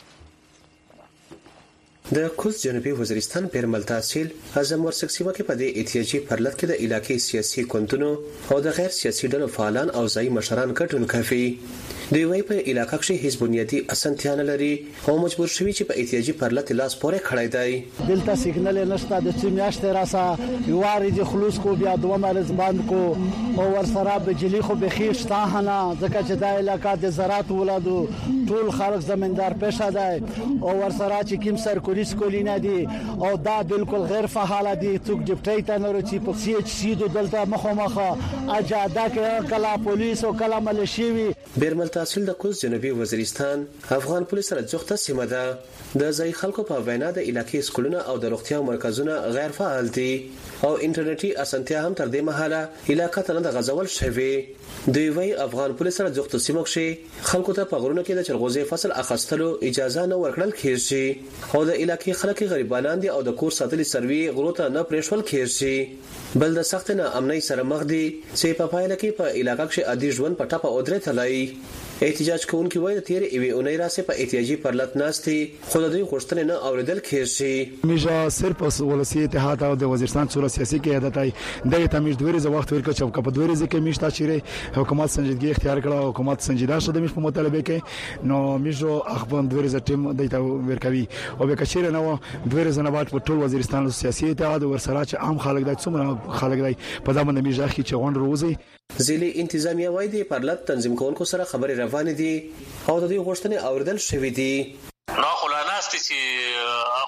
د کوز جنوبي وزیرستان پیرمل تحصیل اعظم ورسک سیمه کې په دې احتیاجي پرلط کې د علاقې سیاسي ګوندونو او د غیر سیاسي ډلو فعالان او ځای مشران ګډون کوي. دوی وايي په علاقې کې هیڅ بنیادی اسانتیان لري او مجبور شوي چې په احتیاجي پرلط لاس پورې کړای دی. دلته سیګنال نشته د چې میاشتې راسه یواري د خلوص کو بیا دوه مرز باندې کو او ورسره بجلی خو به خیر شته نه ځکه چې د علاقې د زراعت ولادو ټول خلک زمیندار پېښه دی او ورسره چې کوم سرکوري سکولینه دي او دا بالکل غیر فعال دي څوک ډیپټی ته نه رچی په سی ایچ سی دلته مخه اجازه کې کلا پولیس او کلا ملشي بیرمل تحصیل د کوز جنوبي وزیرستان افغان پولیس سره جوخته سیمه ده. د ځای خلکو په وینا د علاقې سکولونه او د روغتیا مرکزونه غیر فعال دي او انټرنیټي اسانتیا هم تر دې مهاله علاقې ته نه د غزول شوی. دوی وايي افغان پولیس سره جوخته سیمه کې خلکو ته په غرونو کې د چرغوزي فصل اخستلو اجازه نه ورکړل کیږي او د علاقې خلک غریبانان دي او د کور ساتلي سروي غرو ته نه پرېښول کیږي. بل د سخت نه امنۍ سره مخ دي چې په پایله کې په علاقې کې عادي ژوند په ټاپه اودرې تلای. احتجاج کوونکي وایي د تیر ایوي اونۍ راسه په احتیاجي پرلط ناستي خو د دوی غوښتنې نه اوریدل کیږي. میجا صرف ولسی اتحاد او د وزیرستان صورت سیاسي کې هدايت د تمیز دوی ز وخت ورکړ چې په دوی ځکه میشته چې حکومت سنجیدګي اختیار کړه حکومت سنجیده شوه د مش په مطالبه کې نو میجو اخبار دوی ز ټیم دایته ورکوي او به کچېره نو دوی ز نه بعد په ټول وزیرستان سیاسي اتحاد ورسره چې عام خلک د څومره خلک دی په ځمن میجا کې چې غونډ روزي ځلې انتظامیه وایي د پرلط تنظیم کوونکو سره خبرې روانې دي او د دوی غوښتنې اوریدل شوې دي. نو خلاناست چې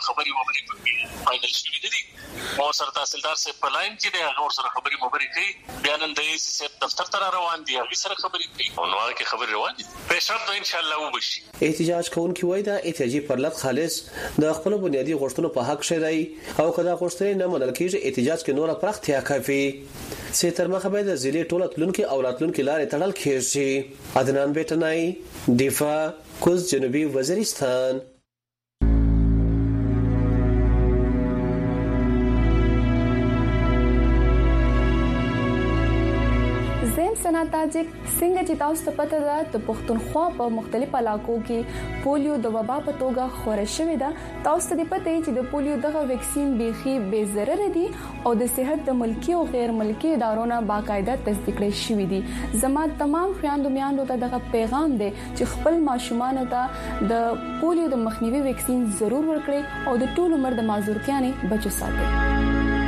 خبرې فاینل شوې دي او سره تحصیلدار سره په لاین کې د نور سره خبرې کوي بیا نن د ایس دفتر ته روان دي هغه سره خبرې کوي او نو هغه کې خبرې روان دي په شرط ان شاء الله وبشي. احتجاج کوونکي وایي دا احتیاجي پرلط خالص د خپل بنیادی غوښتنو په حق شې دی او کله غوښتنې نه منل کېږي احتجاج کې نور پرختیا کوي چې تر مخه به د ضلع ټوله تلونکو او راتلونکو لارې تړل کېږي. عدنان بیٹنای دفاع کوز جنوبي وزیرستان. سنا تاجک څنګه چې تاسو ته پته ده د پښتونخوا په مختلفو علاقو کې پولیو د وبا په توګه خورش شوې ده. تاسو ته پته چې د پولیو دغه ویکسین بيخي بے ضرر دي او د صحت د ملکی او غیر ملکی ادارو نه باقاعده تصدیق کړي شوې دي. زما تمام خويندو میاندو ته دغه پیغام دی چې خپل ماشومان ته د پولیو د مخنیوي ویکسین ضرور ورکړي او د ټول عمر د معذورتیا نه بچو ساتي.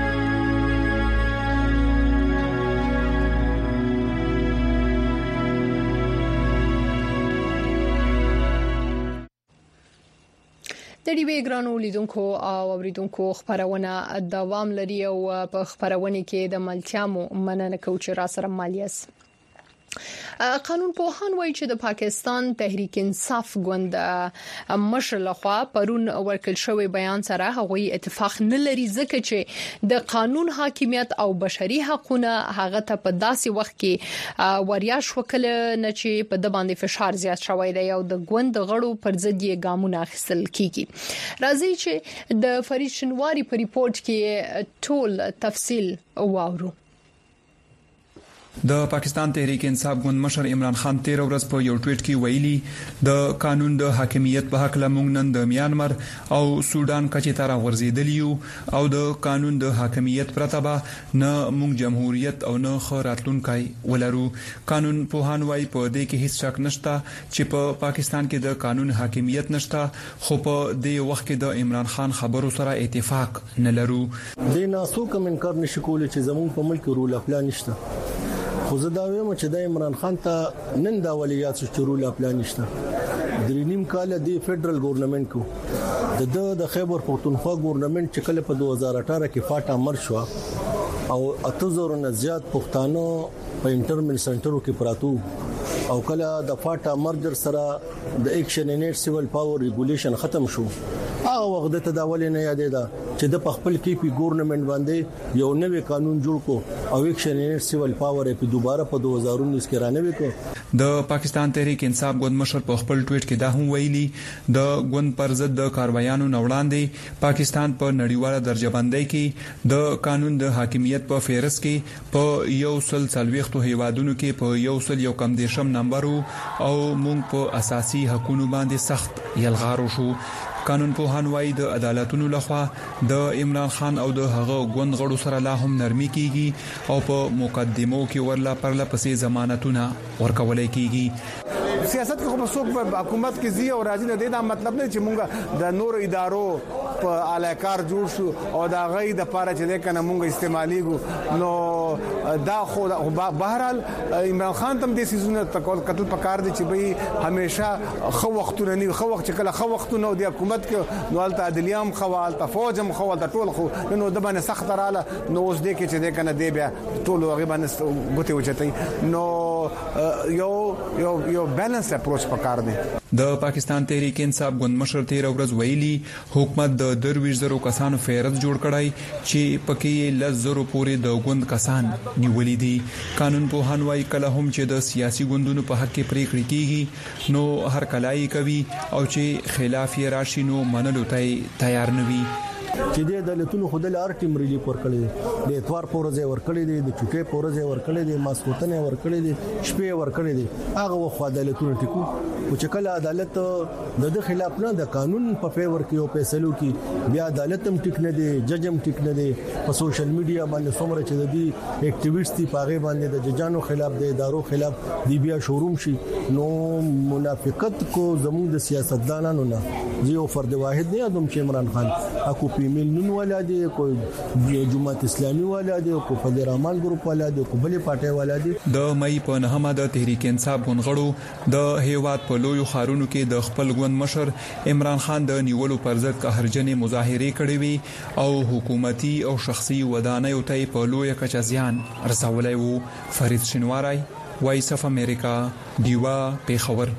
د دې وګرانو لیدونکو او اوریدونکو خبرونه دوام لري او په خبرونه کې د ملتیامو مننه کوم چې را سره مالیاس. قانون پوهان وایي چې د پاکستان تحریک انصاف ګوند مشر لخوا پرون ورکل شوی بیان سره هغوی اتفاق نه لري ځکه چې د قانون حاکمیت او بشري حقوقونه هغه ته په داسې وخت کې وریاش وکړ نه چې په د باندې فشار زیات شوی دی او د ګوند غړو پر ضد یې ګامونه اخیستل کیږي. راځي چې د فرید شنواری په ریپورت کې ټول تفصیل واورو. د پاکستان تحریک انصاف ګوند مشر عمران خان 13 ورځ په یو ټویټ کې ویلي د قانون د حاکمیت په حق لمونږ نن د میانمار او سودان کچې تر ورزيدلیو او د قانون د حاکمیت پرتبه نه مونږ جمهوریت او نه خراتلونکای ولرو. قانون په هانوای په دې کې هیڅ شک نشته چې په پاکستان کې د قانون حاکمیت نشته، خو په دې وخت کې د عمران خان خبرو سره اتفاق نه لرو. د ناسو کوم انکار نشي کولای چې زموږ په ملک رول خپل نشته، خو زه دا وایم چې د عمران خان ته نن دا ولیات شروع لا پلان نشته. درې نیم کال دی فدرال ګورنمنت کو د خیبر پختونخوا ګورنمنت چې کله په 2018 کې فاټا مر شو او 8000 نه زیات پښتانه په انټرمن سنټرو کې پراتو او کله د فاټا مرجر سره د ایکشن انټ سیول پاور ریګولیشن ختم شو، هغه وخت ته دا ولې نه یادې ده چې د خپل کې پی ګورنمنت باندې یو نوې قانون جوړ کو او ایکشن انټ سیول پاور په دوباره په 2019 کې رانوي کو. د پاکستان تحریک انصاف ګوند مشر په خپل ټویټ کې دا هم ویلي د ګوند پر ضد د کاروایانو نوړاندې پاکستان په نړیواله درجه بندۍ کې د قانون د حاکمیت په فهرست کې په یو سل څلويختو هیوادونو کې په یو سل یو کم دیشم نمبر او موږ په اساسي حقوقو باندې سخت یلغارو شو. قانون په هانوای د عدالتونو لخوا د عمران خان او د هغه ګوند غړو سره لا هم نرمي کیږي او په مقدمو کې ورلا پرلا پسې ضمانتونه ورکولای کیږي. سیاست کې خو څوک په حکومت کې زی او راځي نه دی، دا مطلب نه چې مونږ د نور ادارو په اعلیکار جوړ شو او دا غي د پاره چې ده کنه مونږ استعماليږو نو دا خو بهرحال عمران خان تم د سيزونه قتل پکار دي چې به همیشه خو وختونه نه خو وخت کله خو وختونه د حکومت کې نو الته عدلیام خوال ته فوجم خوال ته ټول خو نو د باندې سخت رااله نو اوس دې کې چې ده کنه دی بیا ټول هغه باندې غوته وچتای نو یو بیلنس اپروچ پکار دی. د پاکستان تحریک انصاف ګوند مشر 13 ورځ ویلي حکومت د 20000 کسانو فهرست جوړ کړای چې پکې 10000 پورې د ګوند کسان نیولې دي. قانون په هانوای کله هم چې د سیاسي ګوندونو په حق کې پریکړې کیږي نو هر کلای کوي او چې خلاف یې راشي نو منلو ته تیار نه وي. چې د عدالتونو خود له ارټیم ریلیف ورکړي دي، د اتوار پورځه ورکړي دي، د چټي پورځه ورکړي دي، ماسکوتنه ورکړي دي، شپې ورکړي دي، هغه وخت عدالتونو ټکو او چې کله عدالت د خلاف نه د قانون په فیور کې او فیصلو کې بیا عدالت هم ټیک نه دي، جج هم ټیک نه دي. په سوشل میډیا باندې څومره چې د دې اکټیویسټ دي پاغه باندې د ججانو خلاف د ادارو خلاف دی بیا شوروم شي نو منافقت کو زموږ د سیاستدانانو نه یو فرد واحد نه ادم چې عمران خان اكو پیمل نون والا دي، کوئی جماعت اسلامي والا دي، کوئی فدر رحمان ګروپ والا دي، کوئی بلې پټه والا دي. د مې په نهمه د تحریک انصاف غونغړو د هیواد په لوی خارونو کې د خپل ګوند مشر عمران خان د نیولو پر ضد قهرجنې مظاهره کړې وي او حکومتي او شخصي ودانیو ته په لوی کچ زیان رسولای وو. فرید شنواری، وایس اف امریکا، دیوا پیښور.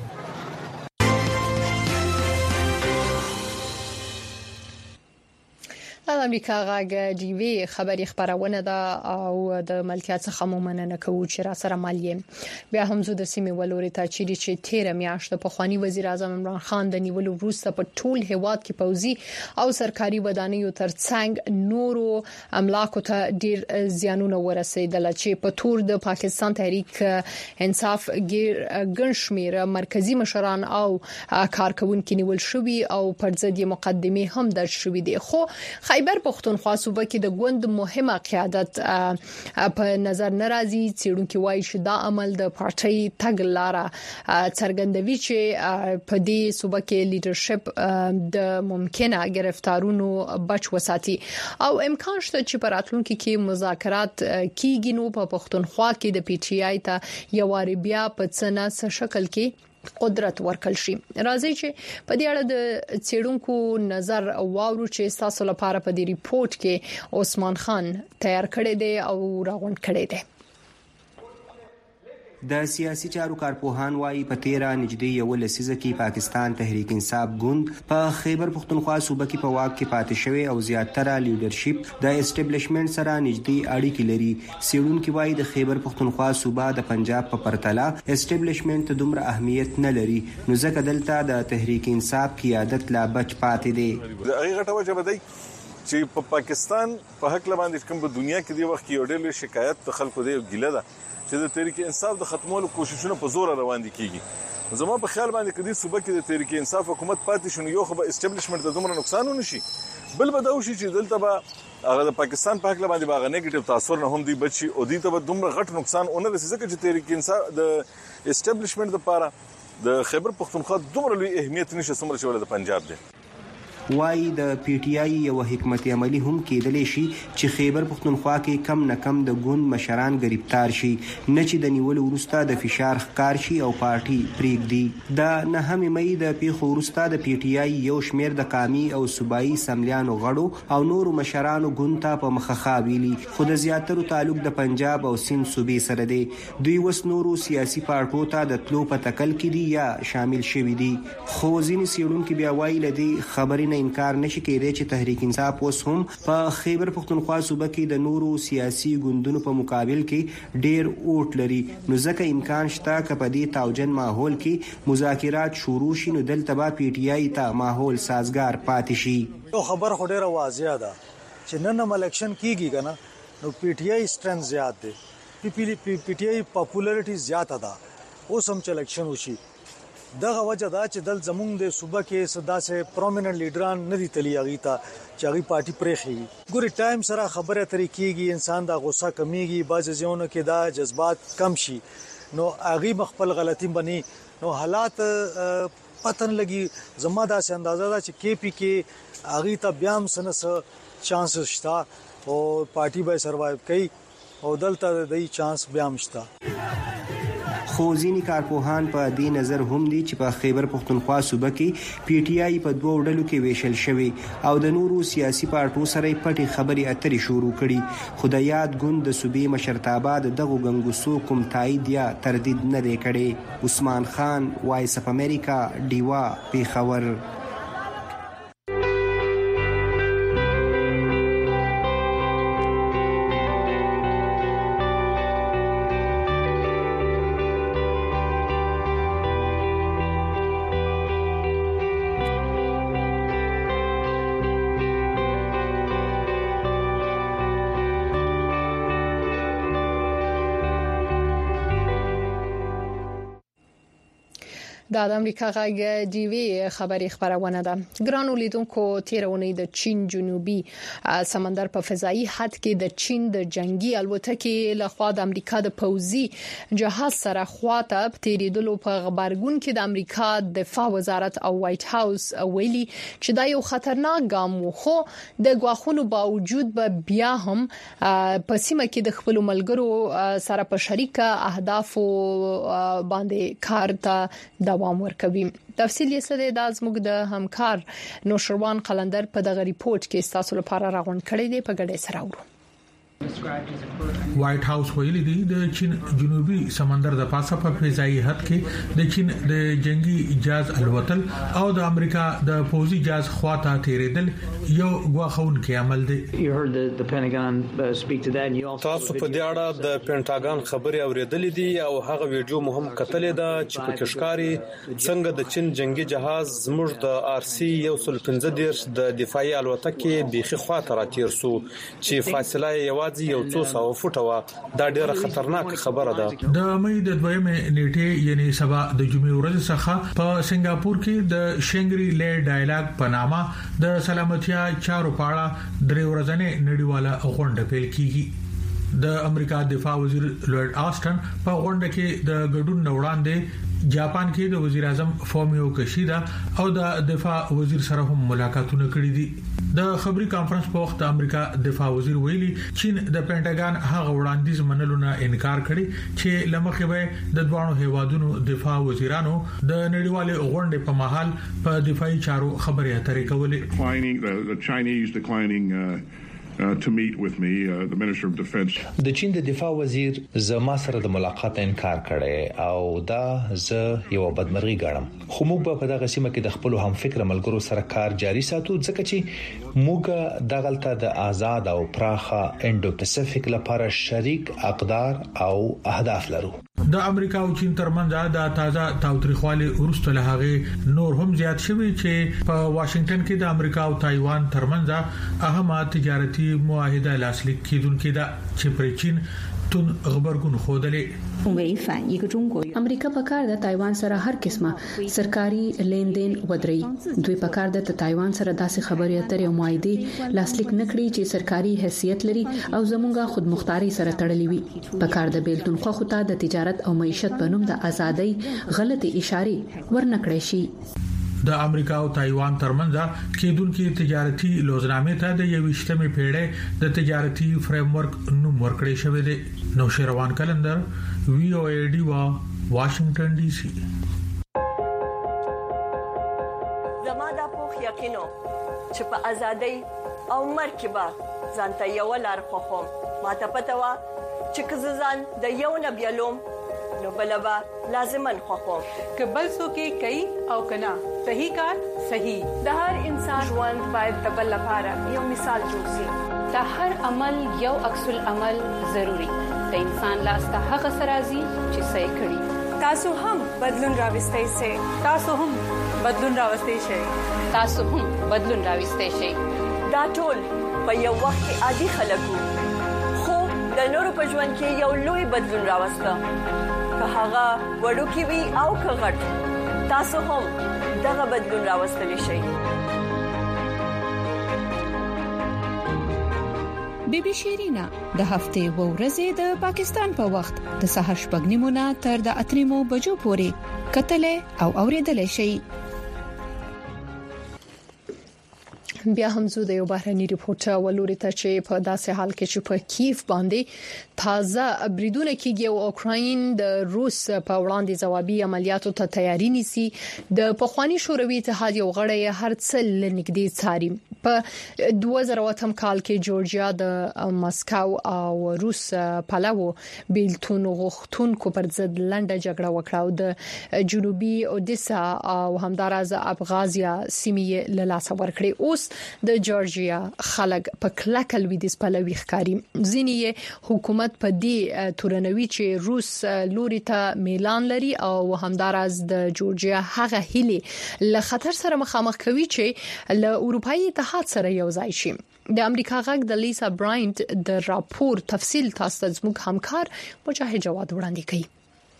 د امریکا غاګ ډیوی خبري خبرونه ده او د ملکیت څخه مومنه کوي چې را سره مالیه بیا هم زو د سیمې ولوري ته چې 13 میاشت په خواني وزیر اعظم عمران خان د نیولو وروسته په ټول هواد کې پوزي او سرکاري ودانیو ترڅنګ نورو املاکو ته ډیر زیانونه ورسېدل چې په تور د پاکستان تحریک انصاف ګنشمیر مرکزی مشران او کارکونکو نیول شوی او پر ضد مقدمه هم درج شوې دي. خو خیبر پختونخوا صوبه کې د ګوند مهمه قیادت په نظر ناراضي چېرونکو وایي چې دا عمل د پارټي تګ لاره څرګندوي چې په دې صوبه کې لیدرشپ د ممکنه گرفتارونو بچ وساتي او امکان شته چې په راتلونکي کې مذاکرات کیږي نو په پختونخوا کې د پی ټی آی ته یو بیا په څنګه شکل کې قدرت ورکل شي. راځي چې په دې اړه د چېرونکو نظر واورو چې تاسو لپاره په دې ریپورت کې عثمان خان تیار کړی دی او راغونډ کړی دی. د سیاسي چارو کارپوهان وايي په 13 نږدې یو لسیزه کې پاکستان تحریک انصاف ګوند په خیبر پختونخوا صوبه کې په واک کې پاتې شوی او زیاتره لیدرشپ د اسټابلیشمنت سره نږدې اړیکې لري. سیړونکو وايي د خیبر پختونخوا صوبه د پنجاب په پرتله اسټابلیشمنت دومره اهمیت نه لري نو ځکه دلته د تحریک انصاف قیادت لا بچ پاتې دی. هغه غټه وجه بدای چې په پاکستان په حق باندې کوم په دنیا کې دی وخت یو ډېر شکایت د خلکو دی ګیله ده چې د تحریک انصاف د ختمولو کوششونه په زور روان دي کیږي زما په خیال باندې کدي صوبه کې د تحریک انصاف حکومت پاتې شونه یو خو به اسټابلیشمنت د دومره نقصان ونشي بل به دا وشي چې دلته به هغه د پاکستان په حق باندې باغ نیگیټیو تاثیر نه هم دی بچي او دي ته به دومره غټ نقصان اونې رسېږي چې تحریک انصاف د اسټابلیشمنت لپاره د خیبر پختونخوا دومره لوی اهمیت نشي څومره چې ول د پنجاب دی وای د پی ټی آی یو حکمت عملی هم کېدلې شي چې خیبر پختونخوا کې کم نه کم د ګوند مشران گرفتار شي نه چې د نیول ورسته د فشار ښکار شي او پارټي پریږدي د 9 مې د پیښو ورسته د پی ټی آی یو شمیر د قامي او صوبایي سملیانو غړو او نورو مشرانو ګوند ته په مخه ویلي خو د زیاترو تعلق د پنجاب او سند صوبې سره دی دوی وس نورو سیاسي پارټو ته د تلو په تکل کې دي یا شامل شوي دي خو ځینې سیړونکو بیا وایي لدی خبرې انکار نشي کېدای چې تحریک انصاف اوس هم په خیبر پختونخوا صوبه کې د نورو سیاسي ګوندونو په مقابل کې ډېر اوټ لري نو ځکه امکان شته چې په دې تاوجن ماحول کې مذاکرات شروع شي نو دلته به پی ټی آی ته ماحول سازگار پاتې شي یو خبر خو ډېر واضح ده چې نن الیکشن کیږي کنه نو پی ټی آی سترنث زیات دی پی ټی آی پاپولریټي زیات ده اوس هم چې الیکشن وشي دغه وجه دا چې دل زمونږ د صوبه کې صدا سه پرومیننت لیډران نه دي تلی اغي ته چې اغي پارټي پرېخي ګوري ټایم سره خبره طریقېږي انسان دا غوسه کمیږي باز ځونه کې دا جذبات کم شي نو اغي مخبل غلطي بني نو حالات پتن لګي زما دا سه اندازه دا چې کې پی کې اغي ته بیام سنس چانس شتا او پارټي به سروایو کوي او دلته د چانس بیام شتا خو ځینې کارپوهان په دې نظر هم دي چې په خیبر پختونخوا صوبه کې پی ټی آی په دوه ډلو کې ویشل شوی او د نورو سیاسي پارټو سره پټي خبري اترې شروع کړي خو د یاد ګوند د صوبې مشرتابه دغه غنګوسو کوم تایید یا تردید نه دی کړی عثمان خان وایس اف امریکا ډیوا پیښور د امریکا غږ ډي وی خبري خبرونه ده ګرانو لیدونکو تیرونی د چین جنوبي سمندر په فضائي حد کې د چین د جنگي الوتکې لخوا د امریکا د پوځي جهاز سره خواته تیریدلو په خبرګون کې د امریکا دفاع وزارت او وایټ هاوس ویلي چې دا یو خطرناک ګام و خو د غواخونو باوجود به بیا هم په سیمه کې د خپل ملګرو سره په شریکه اهدافو باندې کار ته دوام ورکوي تفصیل یې څه دی د زموږ د همکار نوشروان قلندر په دغه ریپورت کې تاسو لپاره راغون کړی دی په ګډه سره ورو وایټ هاوس ویلي دی د چین جنوبي سمندر د پاسه په فضائي حد کې د چین د جنگي جهاز الوتل او د امریکا د پوځي جهاز خواته تیریدل یو غواخون کې عمل دی تاسو په دې اړه د پینټاګان خبري اوریدلې دي او هغه ویډیو مهم کتلې ده چې په کشکاري څنګه د چین جنگي جهاز زموږ د آر سي 115 د دفاعي الوتکې بيخي خواته راتیر سو چې فاصله یو یو 200 فوټه وا دا ډیره خطرناک خبره ده د مې د دویمه نیټه یعنی سبا د جمعې ورځ څخه په سنگاپور کې د شنګری لې ډایلاګ په نامه د سلامتیا چارو پاړه درې ورځې نړیواله غونډه پیل کیږي د امریکا دفاع وزیر لوید آسټن په غونډه کې د ګډون وړاندې جاپان کې د وزیر اعظم فومیو کشیدا او د دفاع وزیر سره هم ملاقاتونه کړي دي د خبري کانفرنس په وخت امریکا دفاع وزیر ویلي چین د پینټاګان هغه وړاندیز منلو نه انکار کړي چې لمخې به د دوه هیوادونو دفاع وزیرانو د نړیوالې غونډې په محل په دفاعي چارو خبرې اترې کولې to meet with me, the Minister of Defense. د چین د دفاع وزیر زما سره د ملاقات انکار کړي او دا زه یو بدمرغي ګڼم خو موږ په دغه سیمه کې د خپل هم فکر ملګرو سره کار جاري ساتو ځکه چې موږ دغلطه د آزاد او پراخه انډو پاسفیک لپاره شریک اقدار او اهداف لرو د امریکا او چین ترمنځ د تازه تاوتریخوالي ورسته له هغه نور هم زیات شوی چې په واشنگټن کې د امریکا او تایوان ترمنځ اهمه تجارتي معاهده لاسلیک کیدونکې ده چې پر چین تون خبرګون خوده امریکا په کار د تایوان سره هر قسمه سرکاري لیندین ودرې دوی په کار د تایوان سره داسې خبرې اترې او معاهده لاسلیک نکړي چې سرکاري حیثیت لري او زموږه خودمختاري سره تړلې وي په کار د بیلتون خو ته د تجارت او معیشت په نوم د ازادۍ غلطي اشاره ورنکړې شي د امریکا او تایوان ترمنځ کېدونکو تجارتي لوزنامې ته د 21مې پیړۍ د تجارتي فریم ورک نوم ورکړی شوی دی نو شروان کلندر وی وا واشنگټن ډي سي زماده په یقینو چې په ازادۍ او مرکبه ځانته یو لار خوخم ماته پته وا چې کززان د یو نبیلوم نو بلبا لازمن خوخم کبل سو کې کوي او کنا صحیح کار صحیح د هر انسان ژوند باید د بل لپاره یو مثال جوړ شي د هر عمل یو عکس العمل ضروری د انسان لاس ته هغه سرازي چې صحیح کړي تاسو هم بدلون راوستئ شئ تاسو هم بدلون راوستئ شئ تاسو هم بدلون راوستئ شئ دا ټول په یو وخت کې عادي خلکو خو د نورو په ژوند کې یو لوی بدلون راوسته که هغه وړوکی وي او که غټ تاسو هم دغه بدلون راوستلی شئ بیبي شیرینا د هفته و ورځې د پاکستان په وخت د سحر شپږنیمو نه تر د 8 بجو پورې کتلې او اوریدلې شي بیا هم زو د یو بهرني ریپورټر ولوري ته چې په داسې حال کې چې په کیف باندې تازه بریدونه کیږي او اوکراین د روس په وړاندې ځوابي عملیاتو ته تیاری نیسي د پخوانی شوروي اتحاد یو غړی هر څه لنګدي څاري په 2008 کال کې جورجیا د مسکو او روس پلاو بیلتون غوښتونکو پر ضد لنډه جګړه وکړه او د جنوبي اودیسا او همدارز ابغازیا سیمې له لاس ورکړي اوس د جورجیا خلک په کلکل ویدیس پلوي ښکاری ځینې حکومت په دې تورنوي چې روس لوري ته میلان لري او همدارز د جورجیا هغه هلي له خطر سره مخامخ کوي چې له اروپאי اتحاد سره یو ځای شي د امریکا غږ د لیسا براینت د راپور تفصیل تاسو ته زموږ همکار مجاهد جواد وړاندې کوي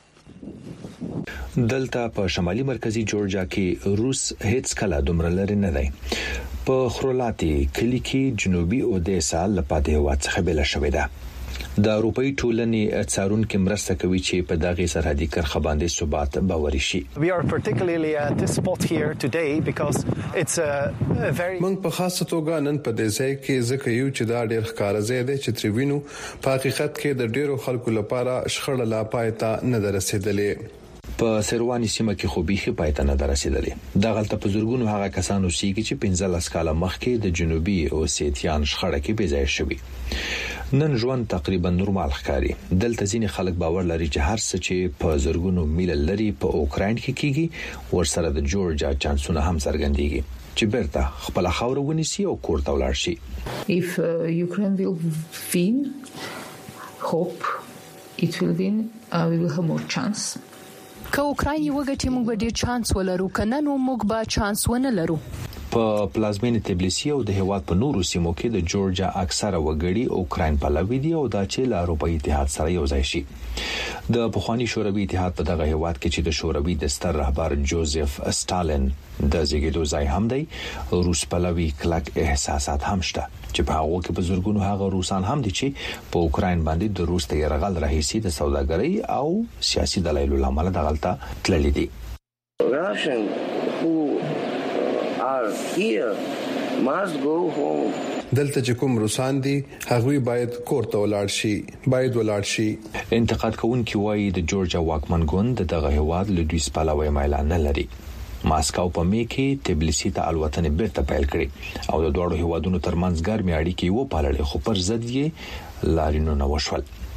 دلته په شمالي مرکزی جورجیا کې روس هیڅ کله دومره لري نه دی په خرولاتي کلی کې جنوبي اودیسا لپاره هوا څخه بل شوې ده د اروپאי ټولنې څارونکو مرسته کوي چې په دغه سرحدي کرخه باندې ثبات باوري شي We are particularly at this spot here today because it's a very موږ په خاصه توګه نن په دې ځای کې ځکه یو چې دا ډېر ښکار ځای دی چې تریوینو په حقیقت کې د ډېرو خلکو لپاره شخړه لا پاتې نه درسېدلې په سرواني سیمه کې خو بيخي پاتې نه درسېدلې د غلطه په زورګونو هغه کسانو سیږي چې 15 کاله مخکې د جنوبي اوسیتیان شخړه کې بيځای شوی نن ژوند تقریبا نورمال ښکاري دلته ځینې خلک باور لري چې هر څه چې په زورګونو میل لري په اوکراین کې کیږي ورسره د جورجیا چانسونه هم څرګندېږي چې بیرته خپل خاور ونیسي او کور ته ولاړ شي If Ukraine will win, hope it will win, we will have more chance. که اوکراین وګټي موږ به ډیر چانس ولرو کنه نو موږ به چانس ونه لرو په پلازمینه تبلیسی او د هیواد په نورو سیمو کې د جورجیا اکثره وګړي اوکراین پلوي دي او دا چې له اروپאי اتحاد سره یو ځای شي د پخوانی شوروي اتحاد په دغه هیواد کې چې د شوروي د ستر رهبر جوزف ستالین د زیږیدو ځای هم دی روس پلوي کلک احساسات هم شته چې په هغه کې په زورګونو هغه روسان هم دي چې په اوکراین باندې د روس ته يرغل راهيسي د سوداګرۍ او سیاسي دلایلو لامل د غلطه تللی دي Russian who are here must go home. دلته چې کوم روسان دي هغوی باید کور ته ولاړ شي انتقاد کوونکي وایي د جورجیا واکمن ګوند دغه هواد له دوی سپالوي مایلان نه لري ماسکو په میکي تبلیسی ته الوتنې بیرته پیل کړې او د دوړو هوادونو ترمنځ ګرمي اړیکې و پاللې خو پر ضد یې لارینو نه وشول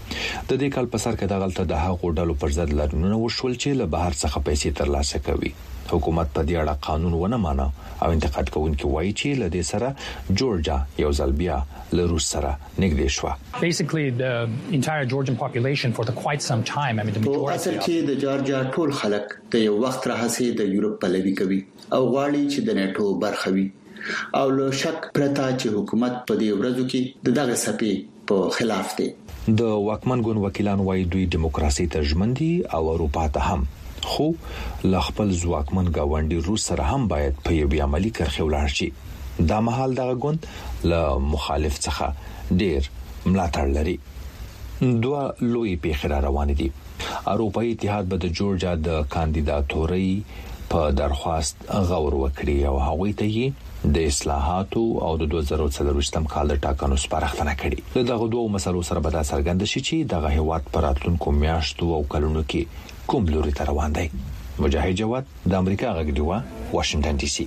د دې کال په سر کې د غلطه د هغو ډلو پر ضد لرنونه وشول چې له بهر څخه پیسې ترلاسه کوي. حکومت په دې اړه قانون ونه مانه او انتقاد کوونکي وایي چې له دې سره جورجیا یو ځل بیا له روس سره نږدې شو. Basically the entire Georgian population for quite some time, I mean the majority اصل کې د جورجیا ټول خلک د یو وخت راهسي د یورپ پلوي کوي او غواړي چې د ناتو برخه وي او له شک پرته چې حکومت په دې ورځو کې دغه سپي په خلاف دی. د واکمن ګوند وکیلان وایي دوی دیموکراسي ته ژمن دي او اروپا ته هم، خو ل خپل ځواکمن گاونډي روس سره هم باید په یو عملی کرخه ولاړ شي. دا مهال دغه ګوند له مخالف څخه ډیر ملاتړ لري. دوه لوی پیښې روان دي. اروپאי اتحاد به د جورجیا د کاندیداتوري په درخواست غور وکړي او هغوی ته یې د اصلاحاتو او د 2023م کال د ټاکنو سپارښتنه کړې. دغه دوه مسلو سره به دا څرګند شي چې دغه هیواد پر راتلونکو میاشتو او کلونو کې کوم لوري ته روان دی. مجاهد جواد د امریکا غږ دی واشنگټن ډي سي.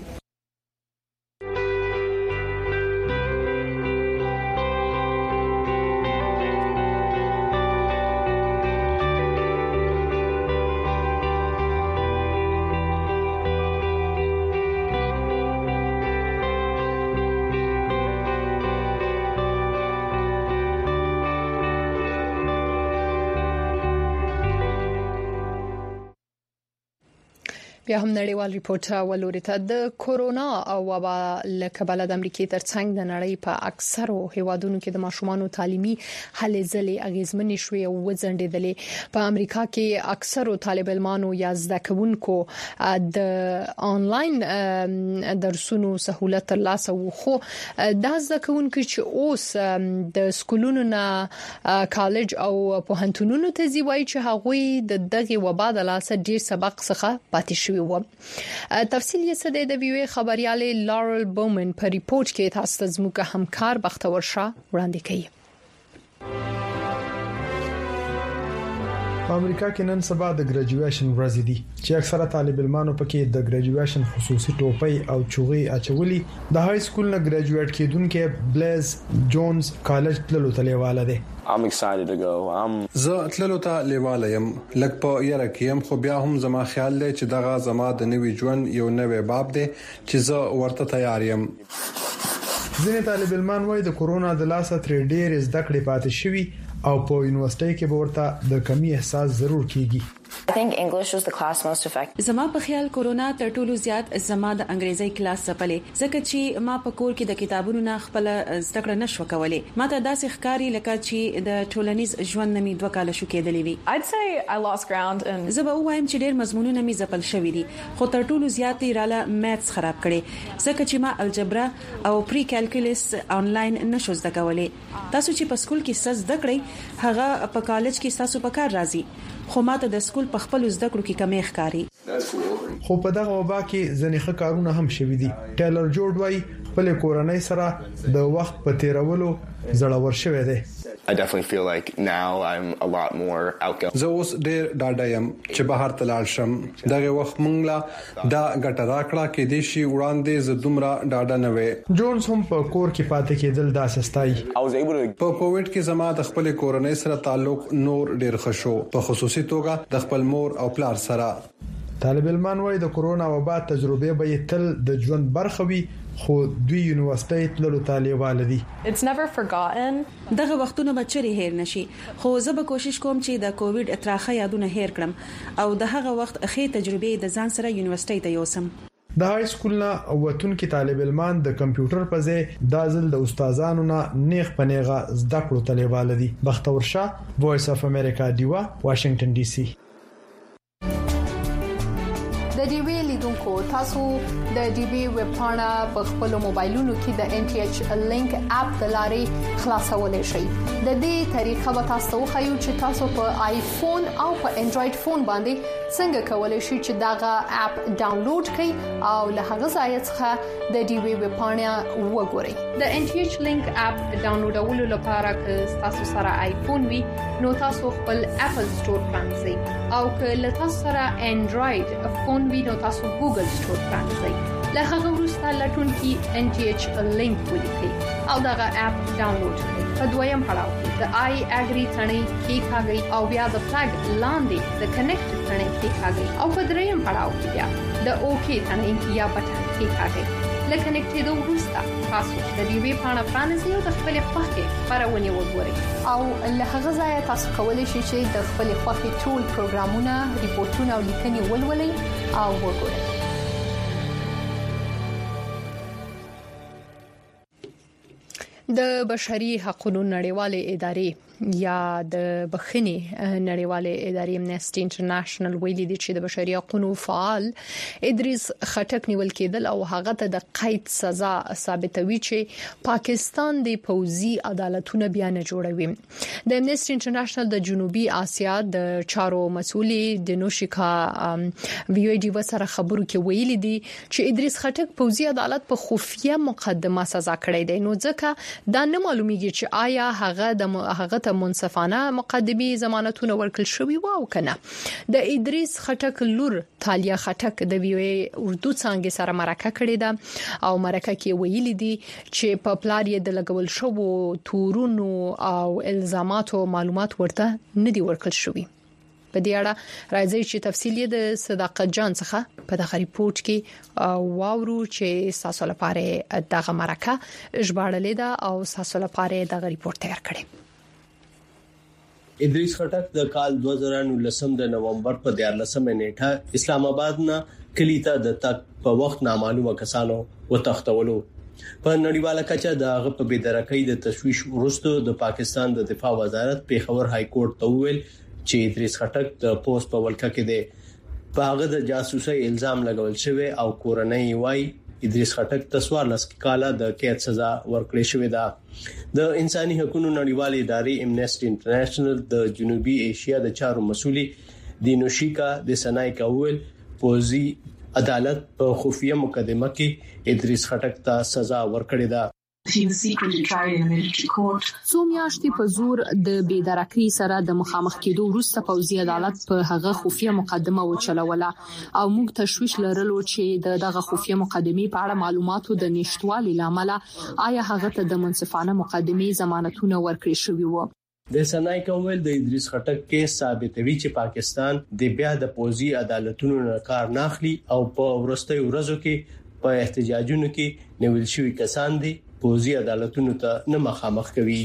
بیا هم نړیوال ریپورت ولورته د کورونا او وبا له کبله د امریکای ترڅنګ د نړۍ په اکثرو هیوادونو کې د ماشومانو تعلیمي هلې ځلې اغیزمنې شوې او وځنډېدلې. په امریکا کې اکثرو طالب علمانو یا زده کوونکو د انلاین درسونو سہولت ترلاسه و، خو د زده کوونکو چې اوس د سکولونو نه کالج او پوهنتونونو ته ځي وایي چې هغوی دغه وبا د لاسه ډیر سبق څخه پاتې شوي. تفصیل یې څه دی د ویو خبريالې لارل بومن په ریپورت کې تاسو ته زموږ همکار بختور شاه وړاندې کوي. په امریکا کې نن سبا د ګریجویشن ورځ دي چې اکثره طالب علمانو پکې د ګریجویشن خصوصي ټوپۍ او چوغي اچولي. د های سکول نه ګریجویټ کېدونکو بلیز جونز کالج تللو تلیواله دي. I'm excited to go. زه تللو ته لیواله يم، لکه په یاره کې يم، خو بیا هم زما خیال دی چې دغه زما د نوې ژوند یو نوې باب دی چې زه ورته تیار یم. ځینې طالب علمان وایي د کورونا د لاسه تر ډیر زده کړې پاتې شوي او په یونیورسيټي کې به ورته د کمی احساس ضرور کیږي. I think English was the class most effective. زما په خیال کورونا تر ټولو زیات زما د انګریزي کلاس څپلې، ځکه چې ما په کور کې د کتابونو نه خپل زده کړه نشو کولای. ما ته داسې ښکاری لکه چې د ټولنیز ژوند نمي 2 کال شو کېدلې وي. I'd say I lost ground and زه به وایم چې ډېر مضمونونه می زپل شوې دي، خو تر ټولو زیات رااله ماثس خراب کړي، ځکه چې ما الجبرا او پری کیلکولس انلاین نشو زده کولای. تاسو چې په سکول کې سز زده کړئ هغه په کالج کې تاسو په کار راځي، خو ماته د سکول په خپل زده کړو کې کمی ښکاری. خو په دغه وبا کې ځنې ښه کارونه هم شوي دي. ټیلر جورج وايي په کورنۍ سره د وخت په تیرولو زړور شوی دی. I definitely feel like now I'm a lot more outgoing. زه اوس ډیر ډاډه یم چې بهر ته لاړ شم. دغه وخت مونږ لا دا ګټه راکړه کې د شي وړاندې ز دومره ډاډه نه وې. جونز هم په کور کې پاتې کېدل دا سستای. په کووډ کې زما د خپل کورنۍ سره تعلق نور ډیر خشو، په خصوصي توګه د خپل مور او پلار سره. طالب علمان وایي د کورونا وبا تجربه به تل د ژوند برخه وي، خو دوی یونیورسيټي تللو طالبان دي. It's never forgotten. دغه وختونه به چیرې هیر نشي، خو زه به کوشش کوم چې د کووډ اتراخه یادونه هیر کړم او د هغه وخت اخی تجربه د ځان سره یونیورسيټي ته یوسم. د های سکول نه وتونکو طالب علمان د کمپیوټر په ځای د ځل د استادانو نه نیغ پنیغه زده کړو طالبان دي. بختور شاه، وایس اف امریکا، دیوا، واشنگټن ډي سي. د ډي وی لیدونکو تاسو د ډي وی ویب پاڼه په خپل موبایلونو کې د ان ټي ایچ لینک اپ د لارې خلاصولای شئ. د دې طریقه به تاسو خو چې تاسو په آیفون او په انډراید فون باندې څنګه کولای شئ چې داغه اپ ډاونلوډ کړئ او له هغه ځای څخه د ډي وی ویب پاڼه وګورئ. د ان ټي ایچ لینک اپ ډاونلوډولو لپاره که تاسو سره آیفون وي نو تاسو خپل اپل سٹور پرانځئ او که له تاسو سره انډراید فون وي نو تاسو ګوګل سٹور پرانځئ. له هغه وروسته لټون کې ان ټي ایچ لینک ولیکئ او دغه اپ ډاونلوډ کړئ. په دویم پړاو کې د آی اګری ثنې کې ښاګي او بیا د فلګ لاندې د کنیکټ ثنې کې ښاګي او په دریم پړاو کې بیا د اوکی ثنې یا بټن کې ښاګي. لکه کنیکټېدو وروسته تاسو د دې وی پاڼه پرانیزئ او د خپل خوښې خبرونه وګورئ او له هغه ځایه تاسو کولی شئ چې د خپل خوښې ټول پروګرامونه، ریپورتونه او لیکنې ولولئ او وګورئ. د بشري حقوقو نړیوالې ادارې یا د بخښنې نړیوالې ادارې امنیسټي انټرنیشنل ویلي دي چې د بشري حقوقو فعال ادریس خټک نیول کېدل او هغه ته د قید سزا ثابتوي چې پاکستان د پوځي عدالتونو بیا نه جوړوي. د امنیسټي انټرنیشنل د جنوبي اسیا د چارو مسؤلې د نوشیکا وی ای ډي وسره خبرو کې ویلي دي چې ادریس خټک پوځي عدالت په خفیه مقدمه سزا کړې ده. نو ځکه دا نه معلومیږي چې آیا هغه ته منصفانه مقدمي ضمانتونه ورکړل شوی و او کنه. د ادریس خټک لور تالیا خټک د وی ای اردو څنګه سره مرکه کړې ده او مرکه کې ویلي دي چې په پلار یې د لګول شوو تورونو او الزاماتو معلومات ورته نه دی ورکړل شوی. په دې اړه راځي چې تفصیل د صداقت جان څخه په دغه ریپورت کې واورو چې تاسو لپاره دغه مرکه ژباړلې ده او تاسو لپاره دغه ریپورت تیار کړی. ادریس خټک د کال 2019 د نومبر په 14 نیټه اسلام آباد نه کلیته د تک په وخت نامعلومه کسانو وتښتولو. په نړیواله کچه دغه په بيدرکۍ د تشويش وروسته د پاکستان د دفاع وزارت پیښور های کورټ ته ویل چې ادریس خټک د پوسټ په ولکه کې دی په هغه د جاسوسي الزام لګول شوی او کورنۍ وای ادریس خټک ته 14 کاله د قید سزا ورکړې شوې ده. د انساني حقوقو نړیوالې ادارې امنیسټي انټرنیشنل د جنوبي ایشیا د چارو مسؤلې دینوشیکا د سنای کول پوزي عدالت په خفیه مقدمه کې ادریس خټک ته سزا ورکړې ده. څو میاشتې په زور د بيدرکۍ سره د مخامخ کېدو وروسته پوځي عدالت په هغه خفیه مقدمه وچلوله او موږ تشويش لرلو چې دغه خفیه مقدمه په اړه معلوماتو د نشټوالي لامل آیا هغه ته د منصفانه مقدمه ضمانتونه ورکړي شوی وو. د سنای کول د ادریس خټک کې ثابتوي چې پاکستان د بیا د پوځي عدالتونو نه کار ناخلي او په ورستۍ ورځو کې په احتجاجونو کې نیول شوی کسان دي پوځي عدالتونو ته نه مخامخ کوي.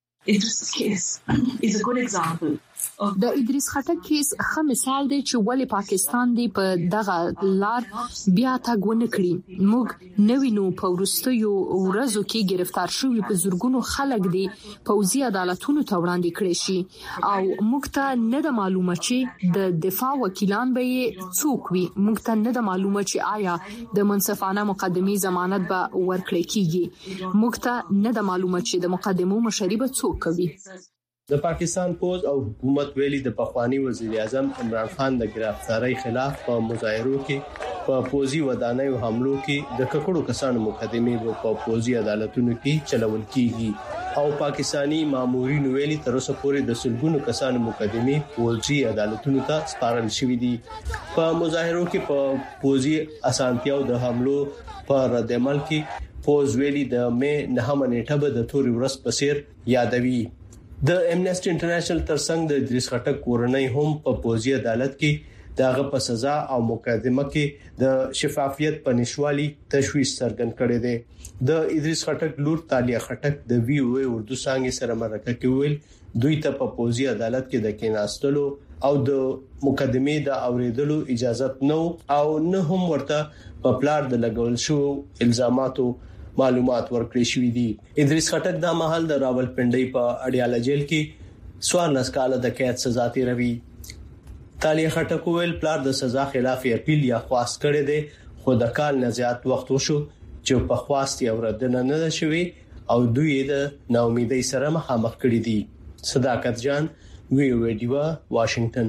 د ادریس خټک کیس ښه مثال دی چې ولې پاکستان دی په دغه لار بیا تاګ ونه کړی. موږ نوینو په ورستیو ورځو کې گرفتار شوی په زورګونو خلک دی پوځي عدالتونو ته وړاندې کړي شي او موږ ته نه د معلومه چې د دفاع وکیلان به څوک وي. موږ ته نه د معلومه چې آیا د منصفانه مقدمه ضمانت به ورکړي کیږي. موږ ته نه د معلومه چې د مقدمو مشري به څوک کوي. د پاکستان پوز او حکومت ویلي د پخوانی وزیر اعظم عمران خان د گرفتاری خلاف په مظاهرو کې په پوزي ودانیو حملو کې د ککړو کسانو مقدمه په پوزي عدالتونو کې چلول کیږي او پاکستانی مامورین ویلي تر اوسه پورې د سلګونو کسانو مقدمه پوزي عدالتونو ته سپارل شوې دي. په مظاهرو کې په پوزي اسانتیاو د حملو پر رد عمل کې پوز ویلي د مې 9 نیټه به د توري ورځ په سیر یادوي. د امنیسټي انټرنیشنل ترڅنګ د ادریس خټک کورنۍ هم په پوځي عدالت کې دغه په سزا او مقدمه کې د شفافیت په نشوالي تشويش څرګند کړي دي. د ادریس خټک لور تالیا خټک د وی او اردو څنګه سره مرکه کې ویل دوی ته په پوځي عدالت کې د کېناستلو او د مقدمه د اوریدلو اجازه نه او نه هم ورته په پلار د لګول شو الزاماتو معلومات ورکړي شوې دي. ادریس خټک د مهال د راولپنډي په اډیاله جیل کې 14 کاله د قید سزا تیروي. تالیه خټک ویل پلار د سزا خلاف اپیل یا خواست کړي دي خو د کال نه زیات وخت وشو چې په خواست یې اوردنه نه شوي او دوی د ناامیدۍ سره مخامخ کړي دي. صداقت جان وی او ډیوا واشنگټن.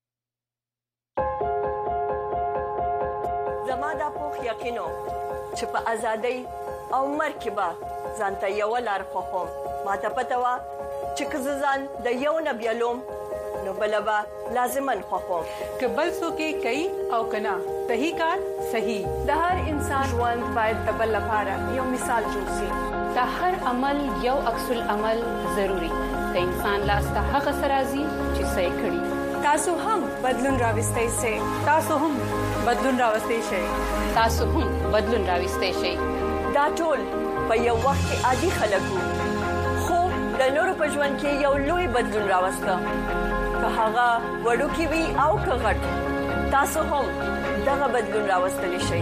زما د پوخ یقینو چې په ازادۍ او مرکبه ځانته یو لار خوم ماته پته وا چې کزان د یو نبیلوم نو بلبا لازمن خوخو کبل سو کې کوي او کنا صحیح کار صحیح د هر انسان ژوند باید د بل لپاره یو مثال جوړ شي د هر عمل یو عکس العمل ضروری د انسان لاس ته هغه سرازي چې صحیح کړي تاسو هم بدلون راوستئ شئ تاسو هم بدلون راوستئ شئ تاسو هم بدلون راوستئ شئ دا ټول په یو وخت کې عادي خلکو خو د نورو په ژوند کې یو لوی بدلون راوسته که هغه وړوکی وي او که غټ تاسو هم دغه بدلون راوستلی شئ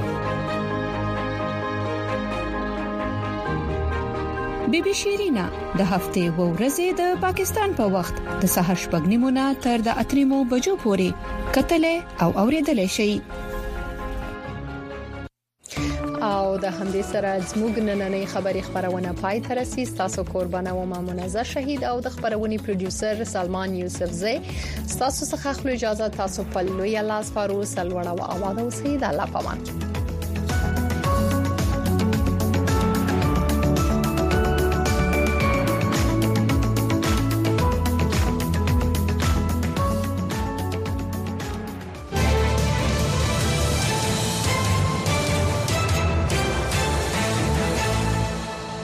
بیبي شیرینا د هفته و ورځې د پاکستان په وخت د سحر شپږنیمونه تر د اتریمو بجو پورې کتلې او اوریدلې شي او د همدې سره زموږ نننۍ خبری خبرونه پای ته رسیدي تاسو قربانه و ما منزه شهید او د خبرونې پروډوسر سلمان یوسف زئی تاسو څخه خپل اجازه تاسو په لوی لاس فاروق سلوړه او اواز اوسې د الله پامان